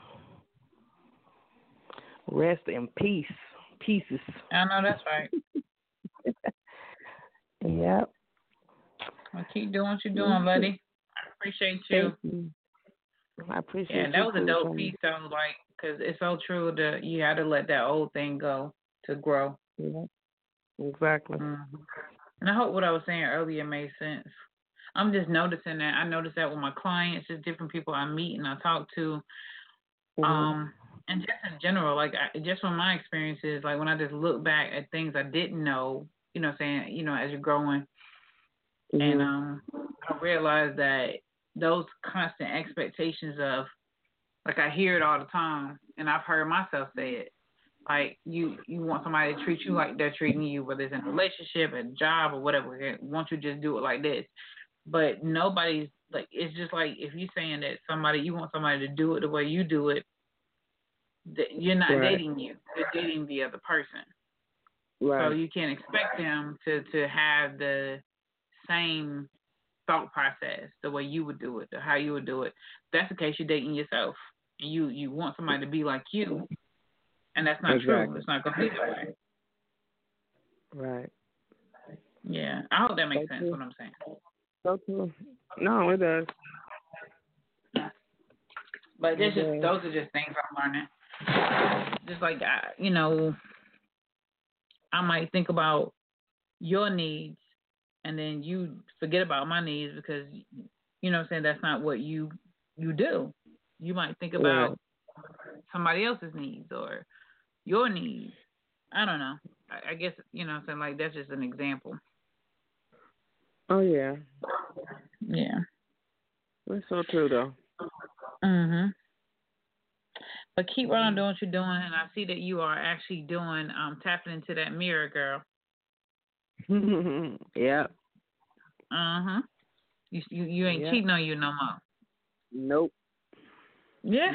Rest in peace. Pieces. I know that's right. Yep. Well, keep doing what you're doing, buddy. I appreciate you. Thank you. I appreciate yeah, you. that was a dope too, piece, though, like, because it's so true that you got to let that old thing go to grow. Yeah, exactly. Mm-hmm. And I hope what I was saying earlier made sense. I'm just noticing that. I notice that with my clients, just different people I meet and I talk to. Mm-hmm. Um, and just in general, like, I, just from my experiences, like, when I just look back at things I didn't know, you know, saying, you know, as you're growing, mm-hmm. and um, I realized that those constant expectations of, like, I hear it all the time, and I've heard myself say it. Like, you, you want somebody to treat you like they're treating you, whether it's in a relationship, a job, or whatever. They want you to just do it like this. But nobody's, like, it's just like if you're saying that somebody, you want somebody to do it the way you do it, that you're not right. dating you. You're dating the other person. Right. So you can't expect them to, to have the same thought process the way you would do it, or how you would do it. If that's the case, you're dating yourself. And you, you want somebody to be like you, and that's not exactly. true. It's not going to be that way. Right. Yeah. I hope that makes so sense, true. what I'm saying. So true. No, it does. But this it just, does. those are just things I'm learning. Just like, I, you know, I might think about your needs, and then you forget about my needs because, you know what I'm saying, that's not what you you do. You might think about yeah. somebody else's needs or your needs. I don't know. I, I guess, you know what I'm saying, like, that's just an example. Oh, yeah. Yeah. That's so true, though. Mm-hmm. But keep right on doing what you're doing, and I see that you are actually doing, um, tapping into that mirror, girl. yeah. Uh-huh. You, you, you ain't yeah. cheating on you no more. Nope. Yeah.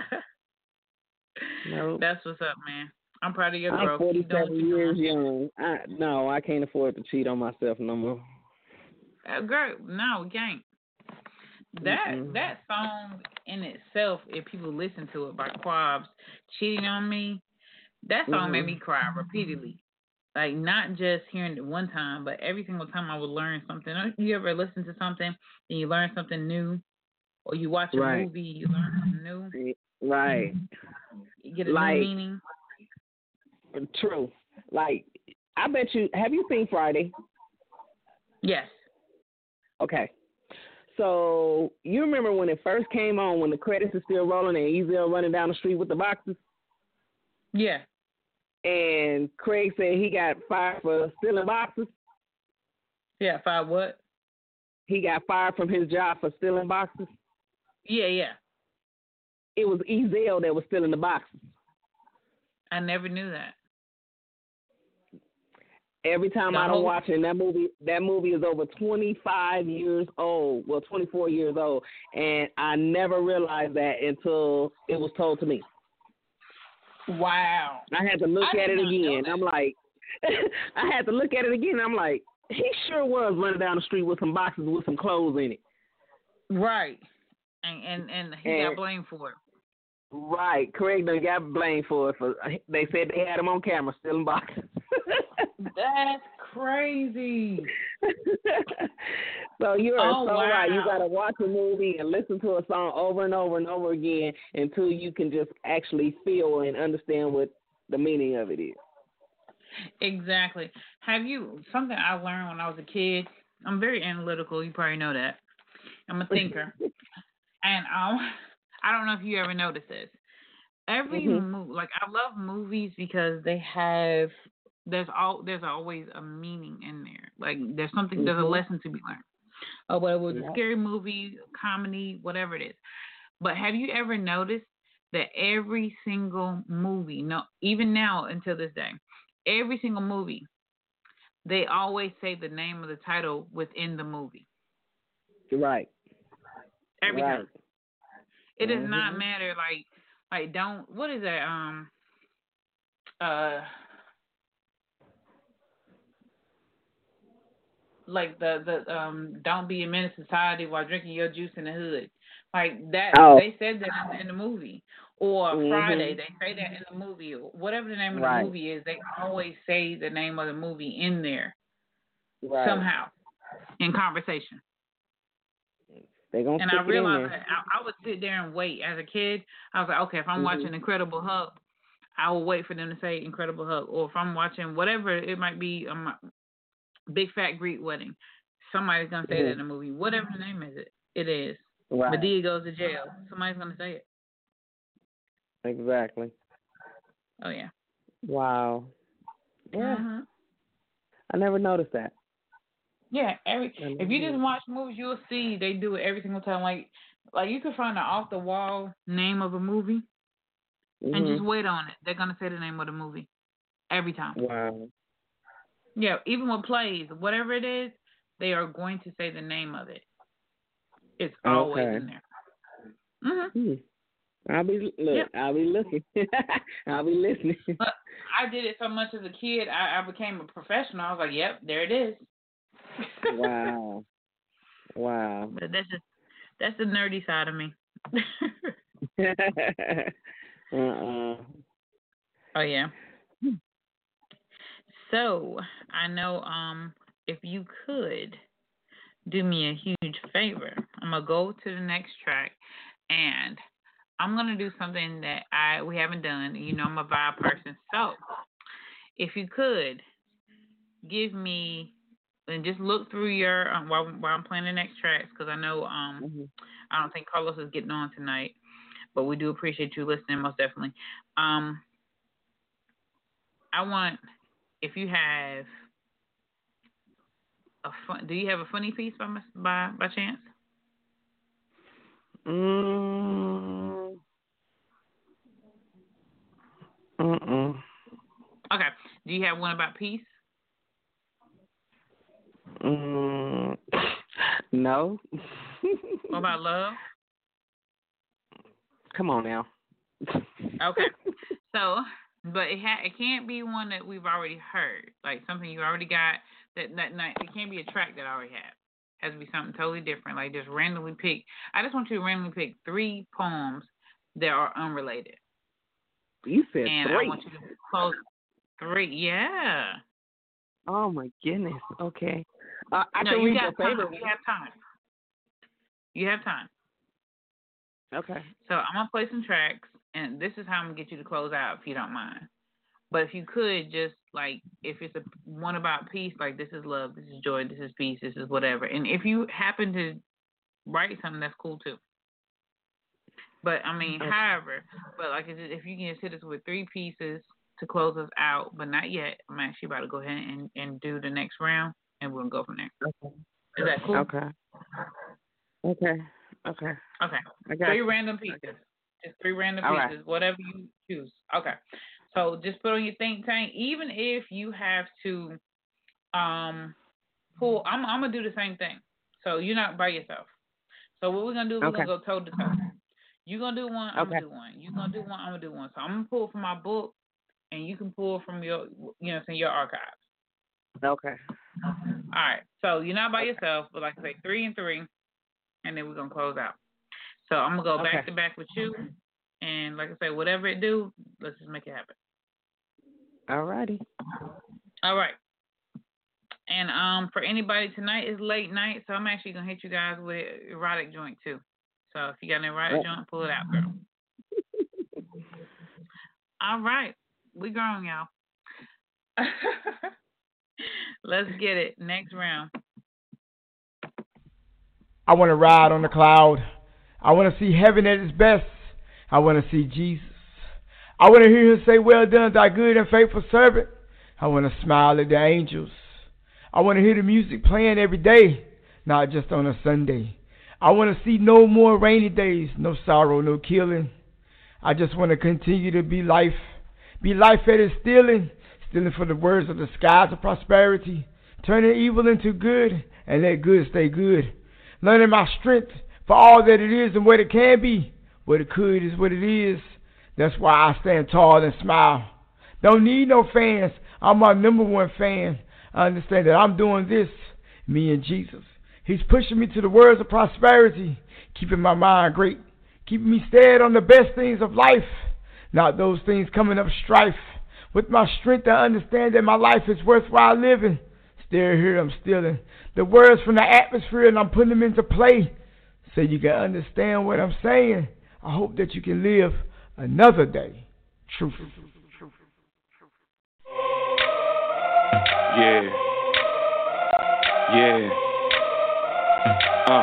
Nope. That's what's up, man. I'm proud of your I'm growth. Keep doing what forty-seven you're years young. I, no, I can't afford to cheat on myself no more. Uh, girl, no, we can't. That Mm-mm. that song in itself, if people listen to it by Quabs, Cheating on Me, that song Mhm. made me cry repeatedly. Like, not just hearing it one time, but every single time I would learn something. Don't you ever listen to something and you learn something new? Or you watch a Right. movie, you learn something new? Right. You get a Like, new meaning? True. Like, I bet you, have you seen Friday? Yes. Okay. So, you remember when it first came on, when the credits are still rolling and Ezel running down the street with the boxes? Yeah. And Craig said he got fired for stealing boxes. Yeah, fired what? He got fired from his job for stealing boxes. Yeah, yeah. It was Ezel that was stealing the boxes. I never knew that. Every time The I don't whole- watch it, and that movie that movie is over twenty-five years old. Well, twenty-four years old, and I never realized that until it was told to me. Wow. I had to look I at did it not know again. that. I'm like, I had to look at it again. I'm like, he sure was running down the street with some boxes with some clothes in it. Right. And and, and he And- got blamed for it. Right, Craig done got blamed for it. For they said they had him on camera stealing boxes. That's crazy. So you are Oh, so right. You wow. got to watch a movie and listen to a song over and over and over again until you can just actually feel and understand what the meaning of it is. Exactly. Have you, something I learned when I was a kid, I'm very analytical, you probably know that. I'm a thinker. And um, I don't know if you ever noticed this. Every Mhm. movie, like I love movies because they have, there's all there's always a meaning in there. Like there's something, there's a Mhm. lesson to be learned. Or whether it was Yeah. a scary movie, comedy, whatever it is. But have you ever noticed that every single movie, no, even now until this day, every single movie, they always say the name of the title within the movie. Right. Every right. time. It does not Mhm. matter. Like, like don't. What is that? Um. Uh. Like the the um. Don't be a menace to society while drinking your juice in the hood. Like that. Oh. They said that in, in the movie. Or Mhm. Friday, they say that in the movie. Or whatever the name of Right. the movie is, they always say the name of the movie in there Right. somehow in conversation. They gonna And stick I it in realized there. that I, I would sit there and wait. As a kid, I was like, okay, if I'm Mhm. watching Incredible Hulk, I will wait for them to say Incredible Hulk. Or if I'm watching whatever it might be, um, Big Fat Greek Wedding, somebody's gonna say Mhm. that in the movie. Whatever the name is, it it is. Right. Medea goes to jail. Somebody's gonna say it. Exactly. Oh yeah. Wow. Yeah. Mhm. I never noticed that. Yeah, every I if you never just watch movies, you'll see they do it every single time. Like, like you could find an off the wall name of a movie and Mhm. just wait on it. They're gonna say the name of the movie every time. Wow. Yeah, even with plays, whatever it is, they are going to say the name of it. It's always Okay. in there. Mhm. Hmm. I'll be look. Yep. I'll be looking. I'll be listening. But I did it so much as a kid, I, I became a professional. I was like, "Yep, there it is." Wow. Wow. But that's just that's the nerdy side of me. uh-uh. Oh yeah. So I know um if you could do me a huge favor, I'm gonna go to the next track and I'm gonna do something that I we haven't done. You know I'm a vibe person, so if you could give me and just look through your um, while while I'm playing the next tracks because I know um Mm-hmm. I don't think Carlos is getting on tonight, but we do appreciate you listening most definitely. Um, I want if you have a fun. Do you have a funny piece by by by chance? Mm. Mm-mm. Okay. Do you have one about peace? Mm. No. What about love? come on now. Okay. So, but it ha- it can't be one that we've already heard, like something you already got. That that night, it can't be a track that I already have. It has to be something totally different. Like just randomly pick. I just want you to randomly pick three poems that are unrelated. You said and three. I want you to close three. Yeah. Oh my goodness. Okay. Uh, I no, can you read got your time. favorite. You have time. You have time. Okay. So I'm gonna play some tracks, and this is how I'm gonna get you to close out, if you don't mind. But if you could just like, if it's a one about peace, like this is love, this is joy, this is peace, this is whatever. And if you happen to write something, that's cool too. But I mean, okay. however, but like if you can just hit us with three pieces to close us out, but not yet. I'm actually about to go ahead and, and do the next round, and we'll go from there. Okay. Is that cool? Okay. Okay. Okay. Okay. I got three you. random pieces. Just three random All pieces, right. whatever you choose. Okay. So just put on your think tank. Even if you have to um pull, I'm I'm gonna do the same thing. So you're not by yourself. So what we're gonna do? We're Okay. gonna go toe to toe. You're gonna do one. I'm Okay. gonna do one. You're gonna do one. I'm gonna do one. So I'm gonna pull from my book, and you can pull from your, you know, from your archives. Okay. All right. So you're not by yourself, but like I say, three and three, and then we're gonna close out. So I'm gonna go Okay. back to back with you, and like I say, whatever it do, let's just make it happen. All righty. All right. And um, for anybody, tonight is late night, so I'm actually gonna hit you guys with an erotic joint too. So if you got an erotic joint, pull it out, girl. All right, we grown, y'all. Let's get it. Next round. I want to ride on the cloud. I want to see heaven at its best. I want to see Jesus. I want to hear him say, well done, thy good and faithful servant. I want to smile at the angels. I want to hear the music playing every day, not just on a Sunday. I want to see no more rainy days, no sorrow, no killing. I just want to continue to be life, be life at its stealing, stealing for the words of the skies of prosperity, turning evil into good and let good stay good. Learning my strength for all that it is and what it can be. What it could is what it is. That's why I stand tall and smile. Don't need no fans. I'm my number one fan. I understand that I'm doing this, me and Jesus. He's pushing me to the words of prosperity, keeping my mind great, keeping me stead on the best things of life, not those things coming up strife. With my strength, I understand that my life is worthwhile living. Still here, I'm stealing the words from the atmosphere, and I'm putting them into play so you can understand what I'm saying. I hope that you can live another day. Truth. Yeah. Yeah. Uh.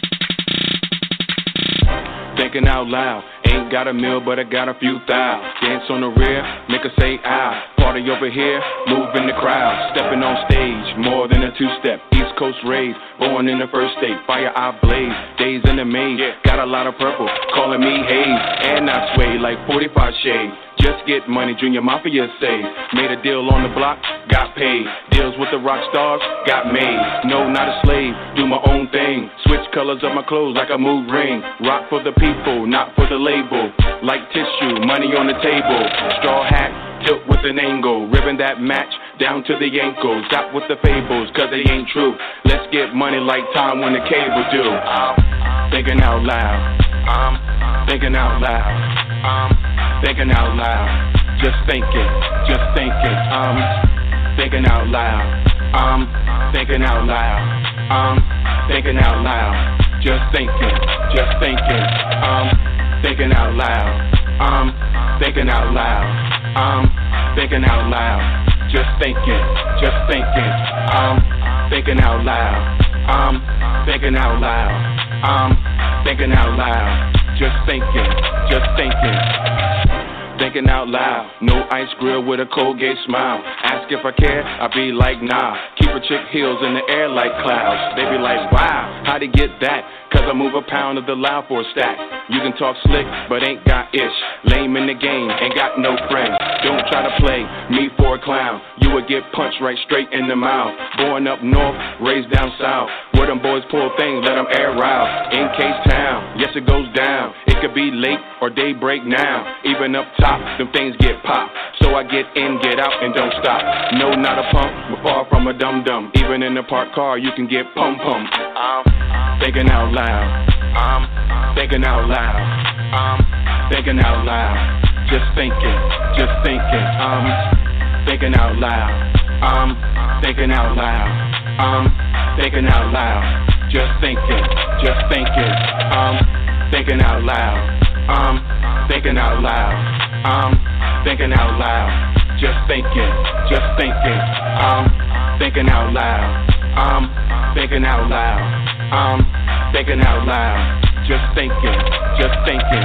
Thinking out loud. Ain't got a meal, but I got a few thou. Dance on the rear, make her say ow. Party over here, move in the crowd. Stepping on stage, more than a two-step. East Coast rave, born in the first state. Fire eye blaze, days in the maze. Got a lot of purple, calling me haze. And I sway like forty-five shades. Just get money, Junior Mafia say. Made a deal on the block, got paid. Deals with the rock stars, got made. No, not a slave, do my own thing. Switch colors of my clothes like a mood ring. Rock for the people, not for the label. Like tissue, money on the table. Straw hat, tilt with an angle. Ribbon that match, down to the ankles. Stop with the fables, cause they ain't true. Let's get money like time when the cable do. I'm thinking out loud. I'm thinking out loud. I'm thinking out loud. Just thinking, just thinking. I'm thinking out loud. I'm thinking out loud. I'm thinking out loud. Just thinking, just thinking. I'm thinking out loud. I'm thinking out loud. I'm thinking out loud. Just thinking, just thinking. I'm thinking out loud. I'm thinking out loud. I'm thinking out loud. Just thinking, just thinking. Thinking out loud, no ice grill with a Colgate smile. Ask if I care, I be like nah. Keep a chick heels in the air like clouds. They be like wow, how'd he get that? Cause I move a pound of the loud for a stack. You can talk slick, but ain't got ish. Lame in the game, ain't got no friends. Don't try to play me for a clown. You would get punched right straight in the mouth. Born up north, raised down south. Where them boys pull things, let them air out. In Case Town, yes it goes down. It could be late or daybreak now. Even up top, them things get popped. So I get in, get out, and don't stop. No, not a punk, but far from a dum-dum. Even in a parked car, you can get pum-pum. I'm thinking out loud. I'm thinking out loud. I'm thinking out loud. Just thinking, just thinking. I'm thinking out loud. I'm thinking out loud. I'm thinking out loud. Just thinking, just thinking. I'm thinking out loud. I'm thinking out loud. I'm thinking out loud. Just thinking, just thinking. I'm thinking out loud. I'm thinking out loud. I'm thinking out loud. Just thinking, just thinking.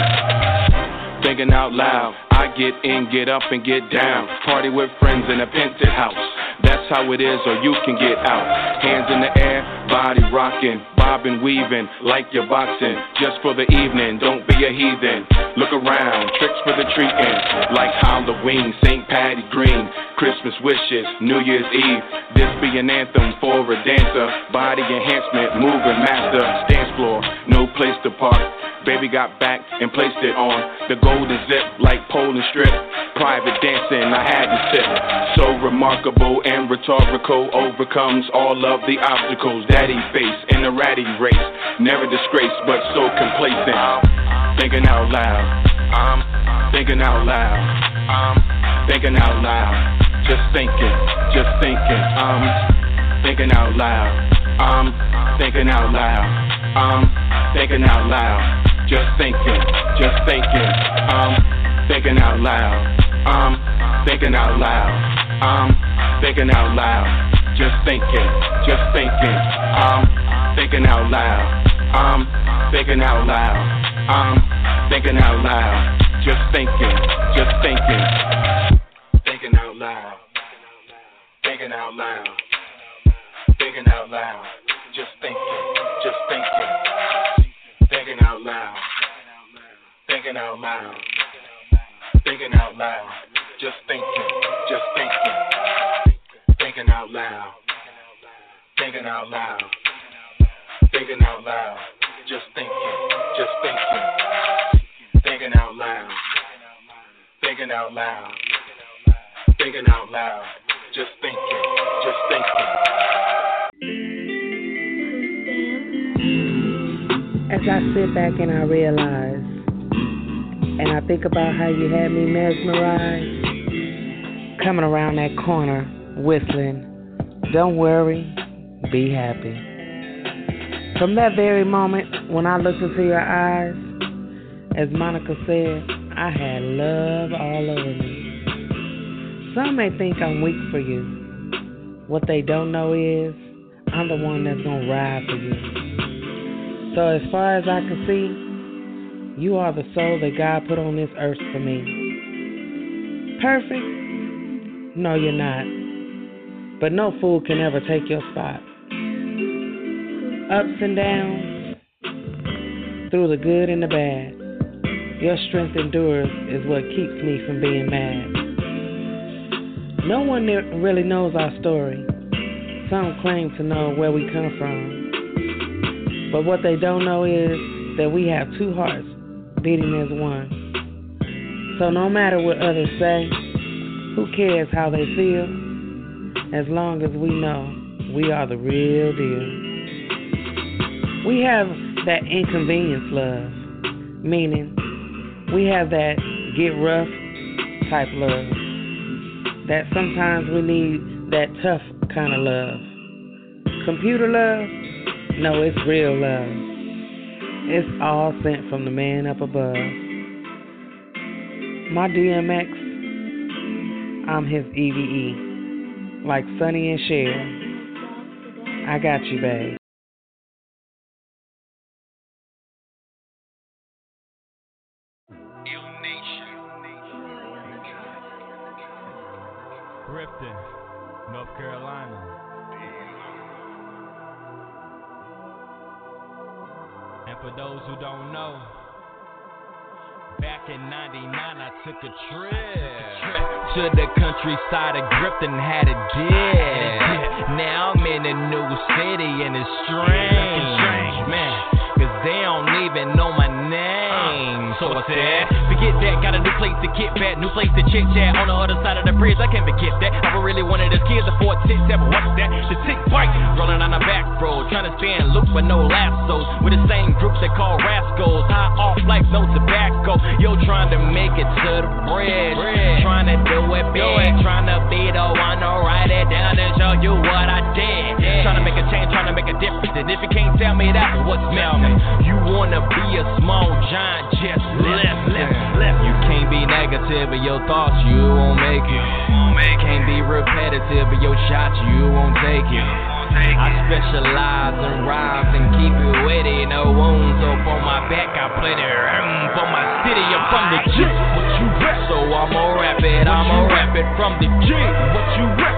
Thinking out loud. I get in, get up, and get down. Party with friends in a penthouse house. That's how it is, or you can get out. Hands in the air, body rocking, bobbing, weaving, like you're boxing. Just for the evening, don't be a heathen. Look around, tricks for the treating, like Halloween, Saint Patty Green, Christmas wishes, New Year's Eve. This be an anthem for a dancer. Body enhancement, moving master. Dance floor, no place to park. Baby got back and placed it on the golden zip like pole and strip. Private dancing, I had to tip. So remarkable and rhetorical, overcomes all of the obstacles that he faced in a ratty race. Never disgraced, but so complacent. I'm thinking out loud. I'm thinking out loud. I'm thinking out loud. Just thinking, just thinking. I'm thinking out loud. I'm thinking out loud. I'm thinking out loud. Just thinking, just thinking. I'm thinking out loud. I'm thinking out loud. I'm thinking out loud. Just thinking, just thinking. I'm thinking out loud. I'm thinking out loud. I'm thinking out loud. Just thinking, just thinking. Thinking out loud. Thinking out loud. Thinking out loud. Just thinking, just thinking. Thinking out loud. Thinking out loud. Thinking out loud. Just thinking, just thinking. Thinking out loud. Thinking out loud. Thinking out loud. Just thinking, just thinking. Thinking out loud. Thinking out loud. Thinking out loud. Just thinking, just thinking. As I sit back and I realize, and I think about how you had me mesmerized, coming around that corner, whistling, don't worry, be happy. From that very moment, when I looked into your eyes, as Monica said, I had love all over me. Some may think I'm weak for you. What they don't know is, I'm the one that's gonna ride for you. So as far as I can see, you are the soul that God put on this earth for me. Perfect? No, you're not. But no fool can ever take your spot. Ups and downs, through the good and the bad, your strength endures is what keeps me from being mad. No one really knows our story. Some claim to know where we come from. But what they don't know is that we have two hearts beating as one. So no matter what others say, who cares how they feel? As long as we know we are the real deal. We have that inconvenience love, meaning we have that get rough type love. That sometimes we need that tough kind of love. Computer love? No, it's real love. It's all sent from the man up above. My D M X, I'm his E V E, like Sonny and Cher. I got you, babe. Ripton, North Carolina. And for those who don't know, back in ninety-nine I took a trip. to the countryside, I gripped and had a dip. Now I'm in a new city and it's strange, man, cause they don't even know my name. So I said, forget that, got a new place to get back, new place to chit chat on the other side of the bridge. I can't forget that. I was really one of those kids that fought six, seven, what's that? The tick bike, rolling on the back road, trying to stay in loop with no lassos. With the same groups that call rascals, high off life, no tobacco. Yo, trying to make it to the bridge, trying to do it big, trying to be the one to write it down and show you what I did. Trying to make a change, trying to make a difference. And if you can't tell me that, what's me? You wanna be a small giant, just left, left, left. You can't be negative in your thoughts, you won't make it. Can't be repetitive in your shots, you won't take it. I specialize in rhymes and keep it witty, no wounds up on my back. I play the room for my city. I'm from the G. What you rap? So I'ma rap it. I'ma rap it from the G. What you rap?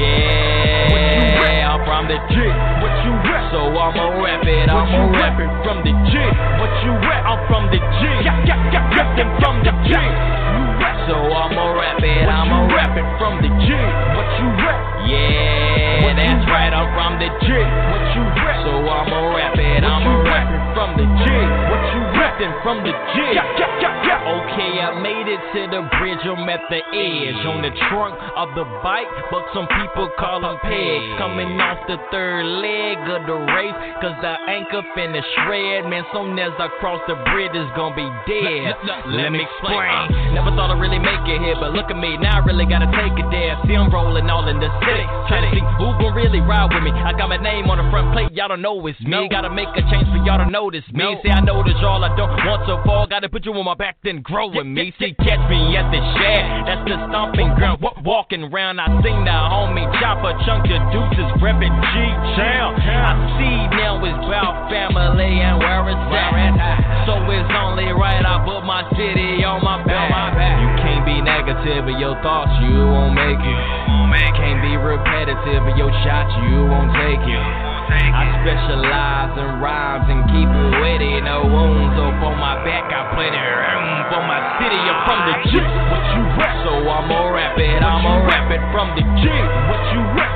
Yeah, I'm from the G. What you rap? So I'ma rap it. I'ma rap it from the G. What you rap? I'm from the G. Yeah, yeah, yeah, rapping from the G. So I'ma rap it. I'ma rap it from the G. What you rap? Yeah, that's right. I'm from the G. What you rap? So I'ma rap it. I'ma rap it from the G. What you rapping from the G? Yeah, yeah, yeah, yeah. Okay, I made it to the bridge. I'm at the edge on the trunk of the bike, but some people call them pegs. Coming off the third leg of the race, cause the anchor finna shred. Man, soon as I cross the bridge, it's gonna be dead. Let me explain. Never thought I'd really make it here, but look at me, now I really gotta take it there. See, I'm rolling all in the city, trying to see who gon' really ride with me. I got my name on the front plate, y'all don't know it's me. Gotta make a change for y'all to notice me. See, I know this all I don't want to fall. Gotta put you on my back, then grow with me. See, catch me at the shed, that's the stomping ground. Walking around, I seen the homie Chopper, chunk the deuces, reppin' G-Town. I see now it's about family and where it's at. So it's only right I put my city on my back. You can't be negative in your thoughts, you won't make it. Can't be repetitive in your shots, you won't take it. I specialize in rhymes and keep it witty, no wounds up on my back. I play the room for my city. I'm from the G. What you rap? So I'ma rap it. I'ma rap it from the G. What you rap?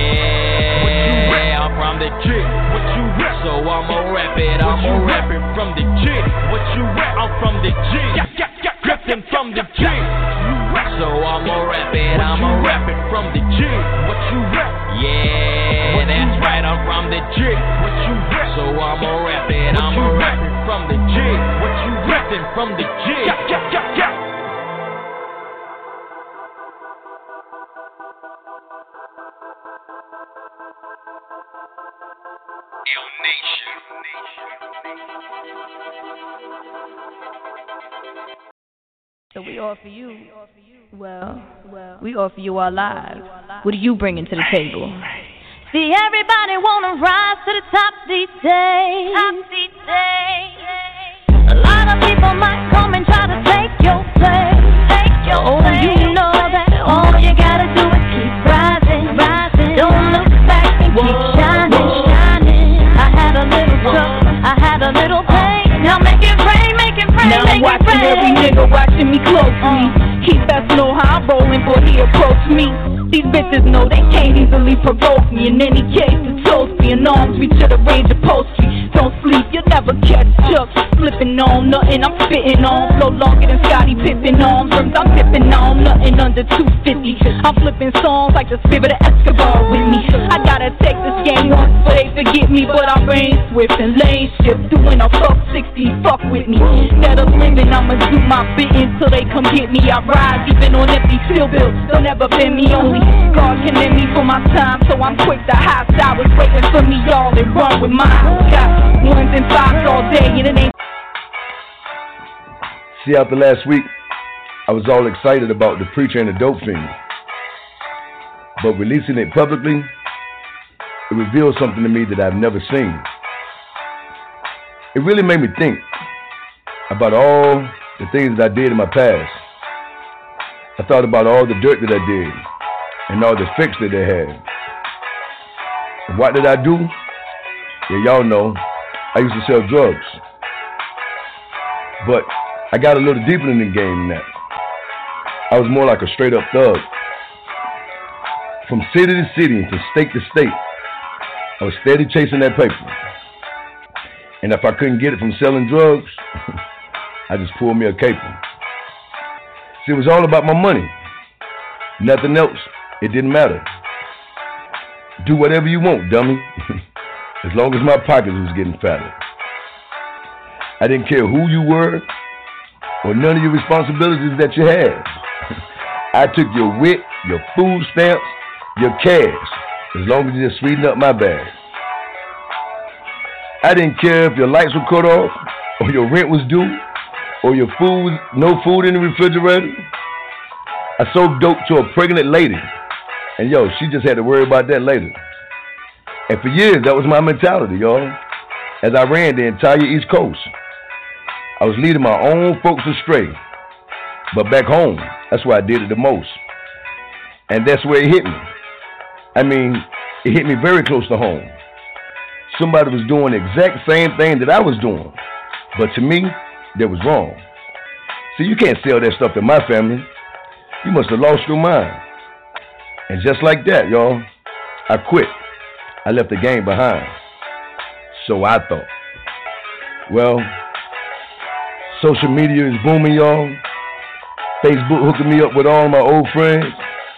Yeah, I'm from the G. What you rap? So I'ma rap it. I'ma rap it from the G. What you rap? I'm from the G. Yeah, yeah, yeah. Gripping from the G. So I'ma rap it. I'ma rap it from the G. What you rap? Yeah, that's right. I'm from the G. What you rap? So I'ma rap it. I'ma rap it from the G. What you rapping from the G? Yeah, yeah, yeah, yeah. So we offer you, well, well, we offer you our lives. What are you bringing to the table? See, everybody wanna rise to the top these days. Top these days. A lot of people might come and try to take your place. Take your oh, place. You know that all you gotta do is keep rising, rising. Don't look back and Whoa. keep shining, shining. I had a little trouble, I had a little pain. Now make it rain, make it rain, now make I'm watching it rain. every nigga watching me closely. Uh. He best know how I'm rolling before he approach me. These bitches know they can't easily provoke me. In any case, it's toast me in arms, reach to the range of poultry. Don't sleep, you'll never catch up. Flipping on, nothing I'm spitting on. Flow longer than Scottie Pippen on. Firms I'm tipping on, nothing under two fifty. I'm flipping songs like the spirit of Escobar with me. I gotta take this game once before they forget me. But I reign swift and lane shift. Doing a fuck sixty, fuck with me. Instead of living, I'ma do my bit until they come get me. I rise even on empty steel bills. They'll never bend me, only God can lend me for my time. So I'm quick to high was waiting for me, y'all, and run with mine. Got ones and fives all day, and it ain't. See, after last week, I was all excited about the preacher and the dope fiend. But releasing it publicly, it revealed something to me that I've never seen. It really made me think about all the things that I did in my past. I thought about all the dirt that I did and all the fix that they had. And what did I do? Yeah, y'all know, I used to sell drugs. But I got a little deeper in the game than that. I was more like a straight up thug. From city to city and from state to state, I was steady chasing that paper. And if I couldn't get it from selling drugs, I just pulled me a caper. See, it was all about my money. Nothing else. It didn't matter. Do whatever you want, dummy. As long as my pockets was getting fatter. I didn't care who you were or none of your responsibilities that you had. I took your wit, your food stamps, your cash, as long as you just sweetened up my bag. I didn't care if your lights were cut off, or your rent was due, or your food was no food in the refrigerator. I sold dope to a pregnant lady, and yo, she just had to worry about that later. And for years, that was my mentality, y'all, as I ran the entire East Coast. I was leading my own folks astray, but back home, that's where I did it the most. And that's where it hit me. I mean, it hit me very close to home. Somebody was doing the exact same thing that I was doing, but to me, that was wrong. See, you can't sell that stuff to my family. You must have lost your mind. And just like that, y'all, I quit. I left the game behind. So I thought. Well, social media is booming, y'all. Facebook hooking me up with all my old friends.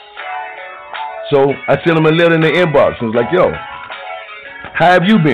So I sent them a letter in the inbox and was like, yo, how have you been?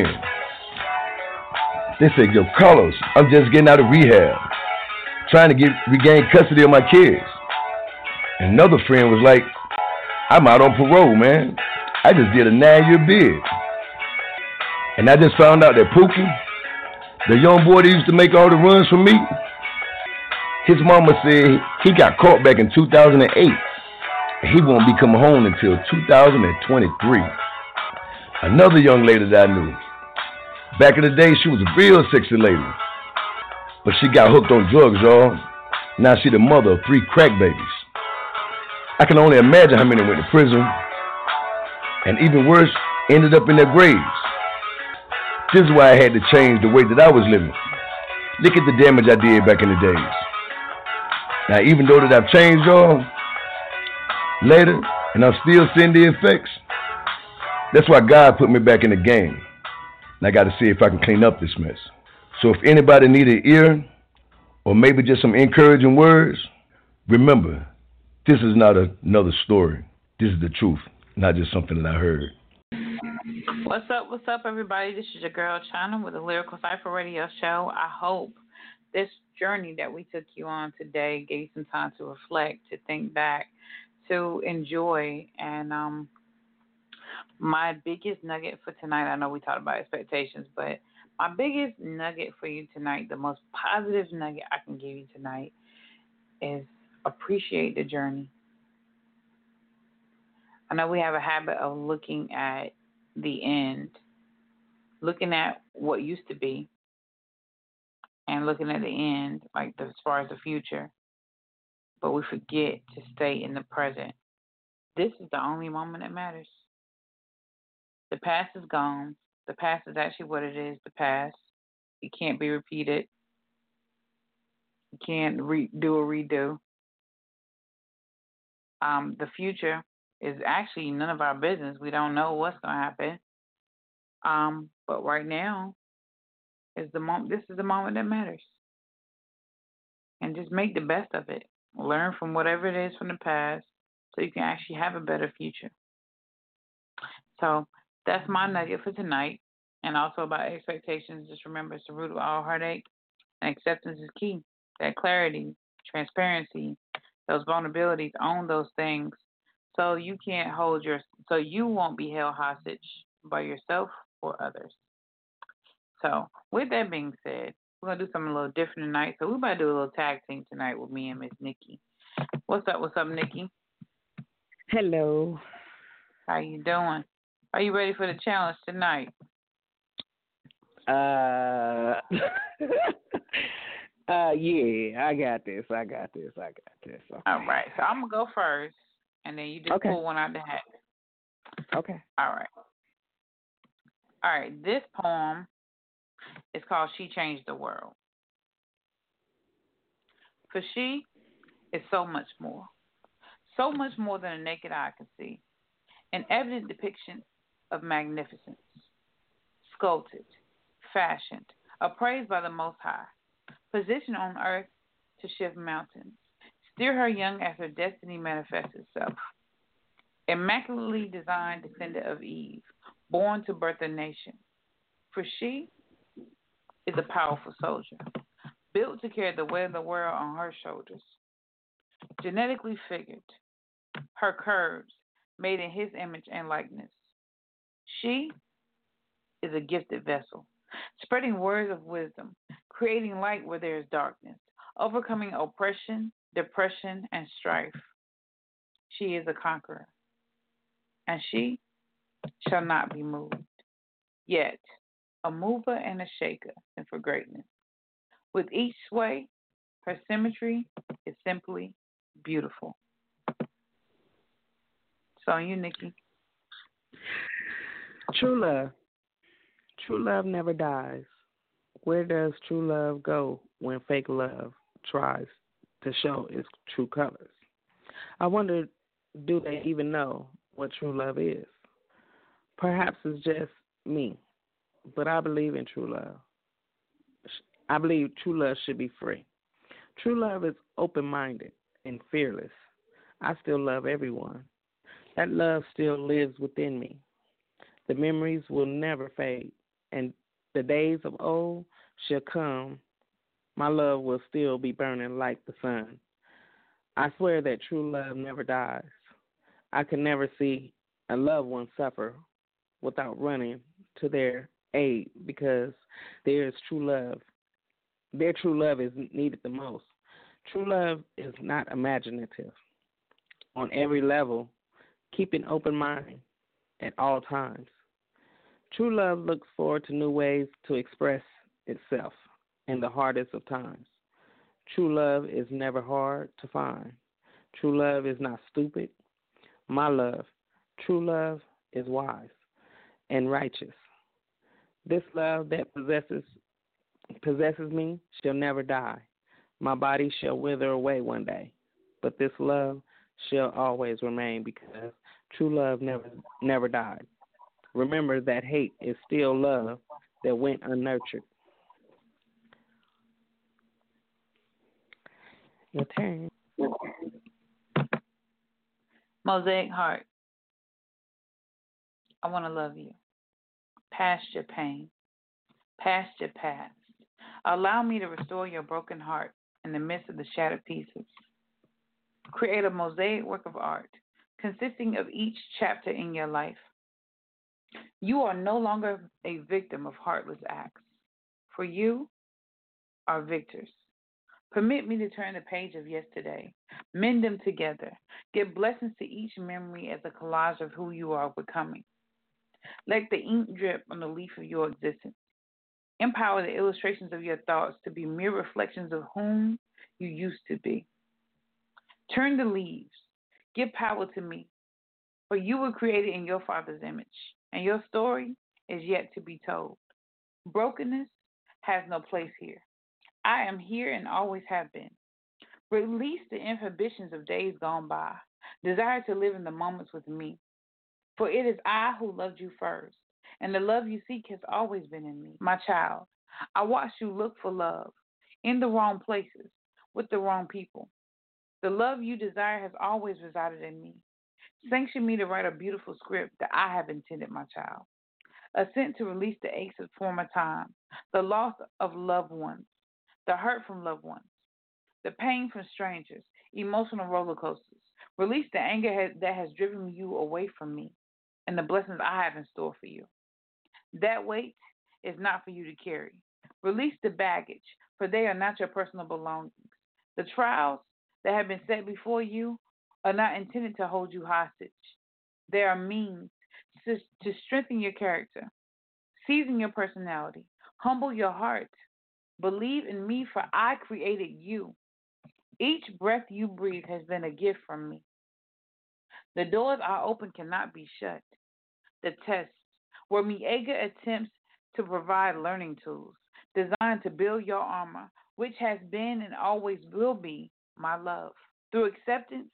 They said, yo, Carlos, I'm just getting out of rehab, trying to get regain custody of my kids. And another friend was like, I'm out on parole, man. I just did a nine-year bid. And I just found out that Pookie, the young boy that used to make all the runs for me, his mama said he got caught back in two thousand eight. And he won't be coming home until two thousand twenty-three. Another young lady that I knew. Back in the day, she was a real sexy lady. But she got hooked on drugs, y'all. Now she the mother of three crack babies. I can only imagine how many went to prison. And even worse, ended up in their graves. This is why I had to change the way that I was living. Look at the damage I did back in the days. Now, even though that I've changed, y'all, later, and I'm still seeing the effects, that's why God put me back in the game. And I got to see if I can clean up this mess. So if anybody need an ear, or maybe just some encouraging words, remember, this is not a, another story. This is the truth, not just something that I heard. What's up, what's up, everybody? This is your girl, China, with the Lyrical Cypher Radio Show. I hope this journey that we took you on today gave you some time to reflect, to think back, to enjoy. And um, my biggest nugget for tonight, I know we talked about expectations, but my biggest nugget for you tonight, the most positive nugget I can give you tonight, is appreciate the journey. I know we have a habit of looking at the end, looking at what used to be, and looking at the end, like the, as far as the future, but we forget to stay in the present. This is the only moment that matters. The past is gone. The past is actually what it is, the past. It can't be repeated. You can't re- do a redo. Um, the future is actually none of our business. We don't know what's going to happen. Um, but right now is the moment. This is the moment that matters. And just make the best of it. Learn from whatever it is from the past so you can actually have a better future. So that's my nugget for tonight. And also about expectations, just remember it's the root of all heartache. And acceptance is key. That clarity, transparency, those vulnerabilities, own those things. So you can't hold your, so you won't be held hostage by yourself or others. So with that being said, we're gonna do something a little different tonight. So we're about to do a little tag team tonight with me and Miss Nikki. What's up? What's up, Nikki? Hello. How you doing? Are you ready for the challenge tonight? Uh, uh, yeah, I got this. I got this. I got this. Okay. All right. So I'm gonna go first, and then you just okay. pull one out the hat. Okay. All right. All right. This poem is called "She Changed the World." For she is so much more. so much more than a naked eye can see, an evident depiction of magnificence, sculpted, fashioned, appraised by the Most High, positioned on earth to shift mountains, steer her young as her destiny manifests itself. Immaculately designed descendant of Eve, born to birth a nation. For she is a powerful soldier, built to carry the weight of the world on her shoulders. Genetically figured, her curves made in his image and likeness. She is a gifted vessel, spreading words of wisdom, creating light where there is darkness, overcoming oppression, depression, and strife. She is a conqueror, and she shall not be moved. Yet, a mover and a shaker, and for greatness. With each sway, her symmetry is simply beautiful. So on you, Nikki. True love. True love never dies. Where does true love go when fake love tries to show its true colors? I wonder, do they even know what true love is? Perhaps it's just me, but I believe in true love. I believe true love should be free. True love is open-minded and fearless. I still love everyone. That love still lives within me. The memories will never fade, and the days of old shall come. My love will still be burning like the sun. I swear that true love never dies. I can never see a loved one suffer without running to their aid because there is true love. Their true love is needed the most. True love is not imaginative. On every level, keep an open mind at all times. True love looks forward to new ways to express itself in the hardest of times. True love is never hard to find. True love is not stupid. My love, true love, is wise and righteous. This love that possesses possesses me shall never die. My body shall wither away one day, but this love shall always remain because true love never never died. Remember that hate is still love that went unnurtured. Your turn. Mosaic Heart. I want to love you. Past your pain. Past your past. Allow me to restore your broken heart in the midst of the shattered pieces. Create a mosaic work of art consisting of each chapter in your life. You are no longer a victim of heartless acts, for you are victors. Permit me to turn the page of yesterday, mend them together, give blessings to each memory as a collage of who you are becoming. Let the ink drip on the leaf of your existence. Empower the illustrations of your thoughts to be mere reflections of whom you used to be. Turn the leaves. Give power to me, for you were created in your Father's image, and your story is yet to be told. Brokenness has no place here. I am here and always have been. Release the inhibitions of days gone by. Desire to live in the moments with me. For it is I who loved you first, and the love you seek has always been in me. My child, I watched you look for love in the wrong places, with the wrong people. The love you desire has always resided in me. Sanction me to write a beautiful script that I have intended, my child. Assent to release the aches of former time, the loss of loved ones, the hurt from loved ones, the pain from strangers, emotional roller coasters. Release the anger that has driven you away from me and the blessings I have in store for you. That weight is not for you to carry. Release the baggage, for they are not your personal belongings. The trials that have been set before you are not intended to hold you hostage. They are means to, to strengthen your character, season your personality, humble your heart. Believe in me, for I created you. Each breath you breathe has been a gift from me. The doors I open cannot be shut. The tests were Miega attempts to provide learning tools designed to build your armor, which has been and always will be my love. Through acceptance,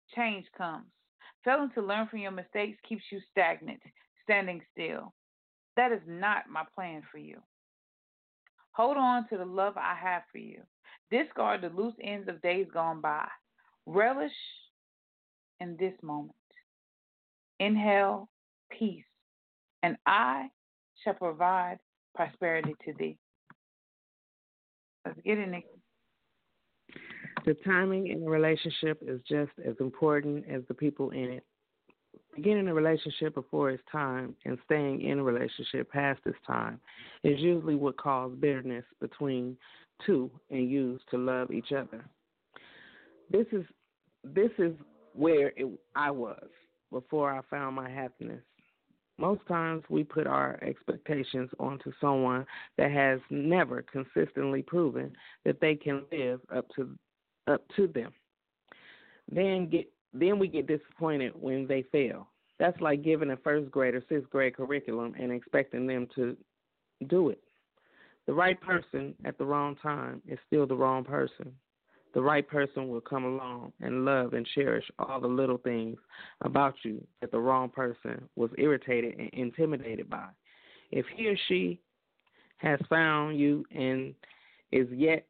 change comes. Failing to learn from your mistakes keeps you stagnant, standing still. That is not my plan for you. Hold on to the love I have for you. Discard the loose ends of days gone by. Relish in this moment. Inhale peace, and I shall provide prosperity to thee. Let's get it, Nikki. The timing in a relationship is just as important as the people in it. Beginning a relationship before it's time and staying in a relationship past its time is usually what causes bitterness between two and used to love each other. This is this is where it, I was before I found my happiness. Most times we put our expectations onto someone that has never consistently proven that they can live up to up to them. Then get then we get disappointed when they fail. That's like giving a first grade or sixth grade curriculum and expecting them to do it. The right person at the wrong time is still the wrong person. The right person will come along and love and cherish all the little things about you that the wrong person was irritated and intimidated by. If he or she has found you and is yet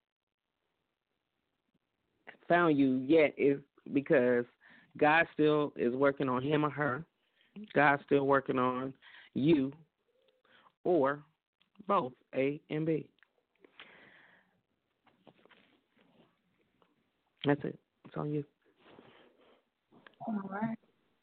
found you yet is because God still is working on him or her. God's still working on you, or both, A and B. That's it. It's on you. All right.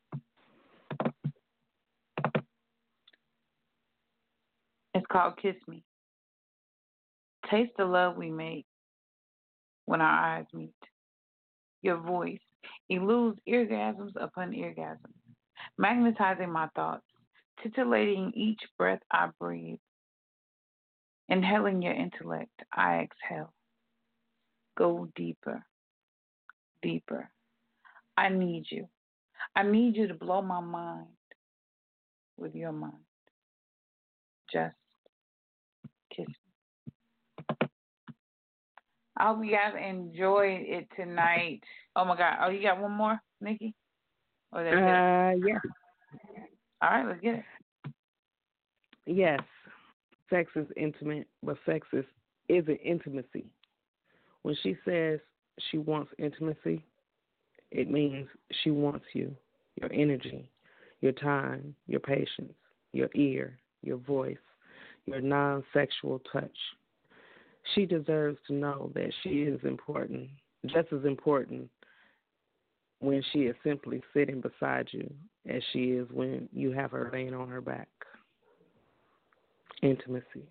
It's called Kiss Me. Taste the love we make when our eyes meet. Your voice eludes orgasms upon orgasms, magnetizing my thoughts, titillating each breath I breathe. Inhaling your intellect, I exhale. Go deeper, deeper. I need you. I need you to blow my mind with your mind. Just kiss me. I hope you guys enjoyed it tonight. Oh my God! Oh, you got one more, Nikki? Or that's uh, it? yeah. All right, let's get it. Yes, sex is intimate, but sex is isn't intimacy. When she says she wants intimacy, it means she wants you, your energy, your time, your patience, your ear, your voice, your non-sexual touch. She deserves to know that she is important, just as important when she is simply sitting beside you as she is when you have her laying on her back. Intimacy.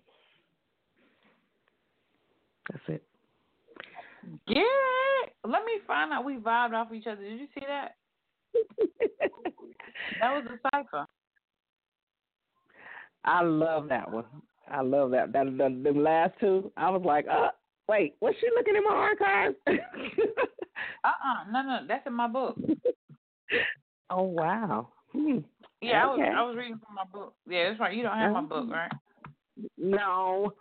That's it. Yeah. Let me find out we vibed off each other. Did you see that? That was a cipher. I love that one. I love that. That the, the last two, I was like, uh, wait, was she looking in my archives? uh-uh. No, no, that's in my book. Oh, wow. Hmm. Yeah, okay. I was I was reading from my book. Yeah, that's right. You don't have my book, right? No.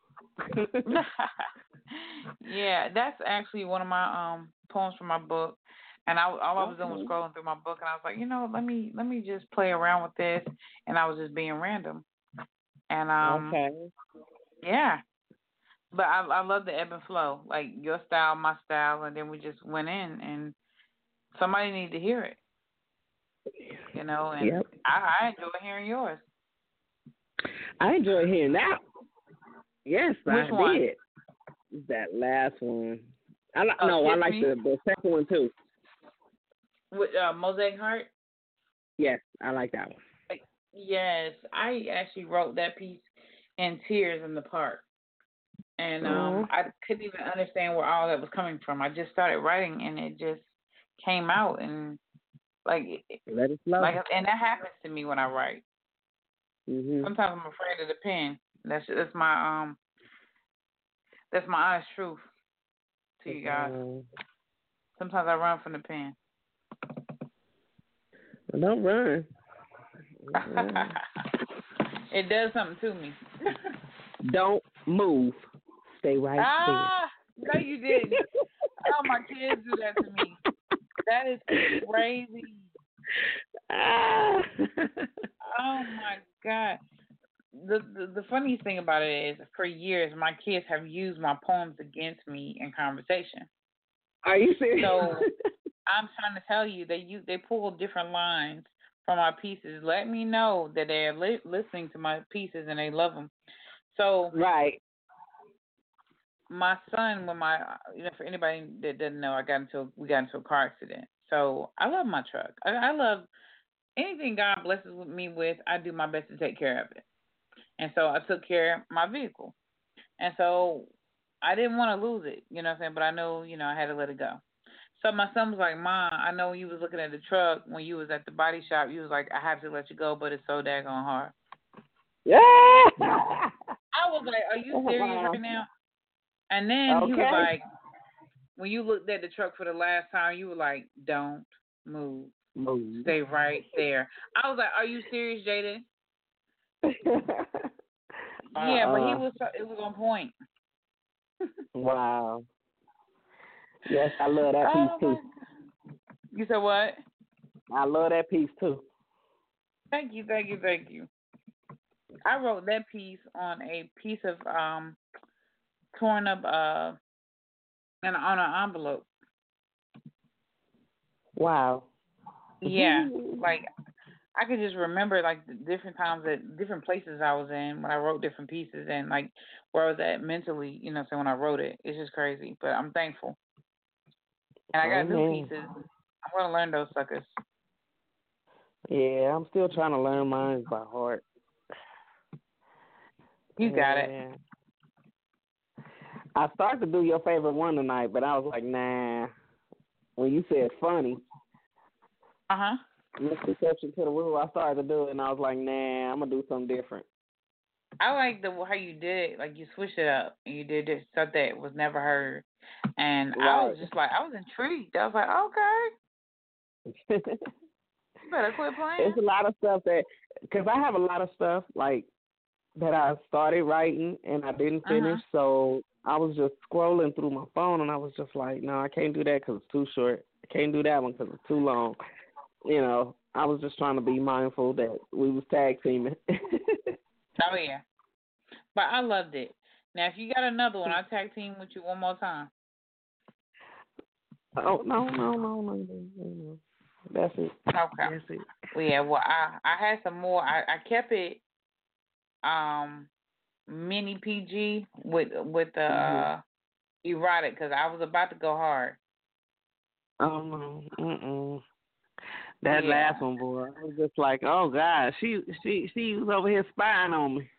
Yeah, that's actually one of my um poems from my book. And I all I was doing was scrolling through my book, and I was like, you know, let me let me just play around with this, and I was just being random. And um, okay. Yeah, but I I love the ebb and flow, like your style, my style, and then we just went in, and somebody needed to hear it, you know. And yep. I, I enjoy hearing yours. I enjoy hearing that. Yes, Which I one? did. That last one. I like. Oh, no, I Kiss like Me? the the second one too. With uh, Mosaic Heart. Yes, I like that one. Yes, I actually wrote that piece in tears in the park. And um, I couldn't even understand where all that was coming from. I just started writing, and it just came out, and like, let it flow. Like, and that happens to me when I write. Mm-hmm. Sometimes I'm afraid of the pen. That's that's my um, that's my honest truth to you guys. Uh, Sometimes I run from the pen. Well, don't run. It does something to me. Don't move. Stay right ah, there. No, you didn't. Oh, my kids do that to me. That is crazy. Ah. Oh my God. The, the the funniest thing about it is, for years, my kids have used my poems against me in conversation. Are you serious? So I'm trying to tell you, they you they pull different lines from my pieces. Let me know that they're li- listening to my pieces and they love them. So right. My son, when my you know, for anybody that doesn't know, I got into we got into a car accident. So I love my truck. I, I love anything God blesses me with. I do my best to take care of it. And so I took care of my vehicle. And so I didn't want to lose it, you know what I'm saying? But I know, you know, I had to let it go. So my son was like, Mom, I know you was looking at the truck when you was at the body shop. You was like, I have to let you go, but it's so daggone hard. Yeah. I was like, are you serious right now? And then okay. he was like, when you looked at the truck for the last time, you were like, don't move. Move. Stay right there. I was like, are you serious, Jaden? Yeah, uh-uh. but he was, it was on point. Wow. Yes, I love that piece, oh, too. You said what? I love that piece, too. Thank you, thank you, thank you. I wrote that piece on a piece of um torn up uh and on an envelope. Wow. Yeah, like I could just remember like the different times at different places I was in when I wrote different pieces and like where I was at mentally, you know, so when I wrote it, it's just crazy. But I'm thankful. And I got oh, new man. pieces. I'm gonna learn those suckers. Yeah, I'm still trying to learn mine by heart. You got yeah. it. I started to do your favorite one tonight, but I was like, nah. When you said funny, uh huh, misconception to the rule, I started to do it, and I was like, nah, I'm gonna do something different. I like the how you did it, like you switched it up and you did this stuff that was never heard, and right. I was just like, I was intrigued. I was like, okay, you better quit playing. There's a lot of stuff that, because I have a lot of stuff like that I started writing and I didn't finish, uh-huh. so I was just scrolling through my phone and I was just like, no, I can't do that because it's too short. I can't do that one because it's too long. You know, I was just trying to be mindful that we was tag teaming. Oh, yeah. But I loved it. Now, if you got another one, I'll tag team with you one more time. Oh, no, no, no, no, no, no. That's it. Okay. That's it. Well, yeah, well, I, I had some more. I, I kept it um mini P G with with the uh, mm-hmm. erotic because I was about to go hard. Oh, no. Mm-mm. That yeah. last one, boy, I was just like, oh, God, she she she was over here spying on me.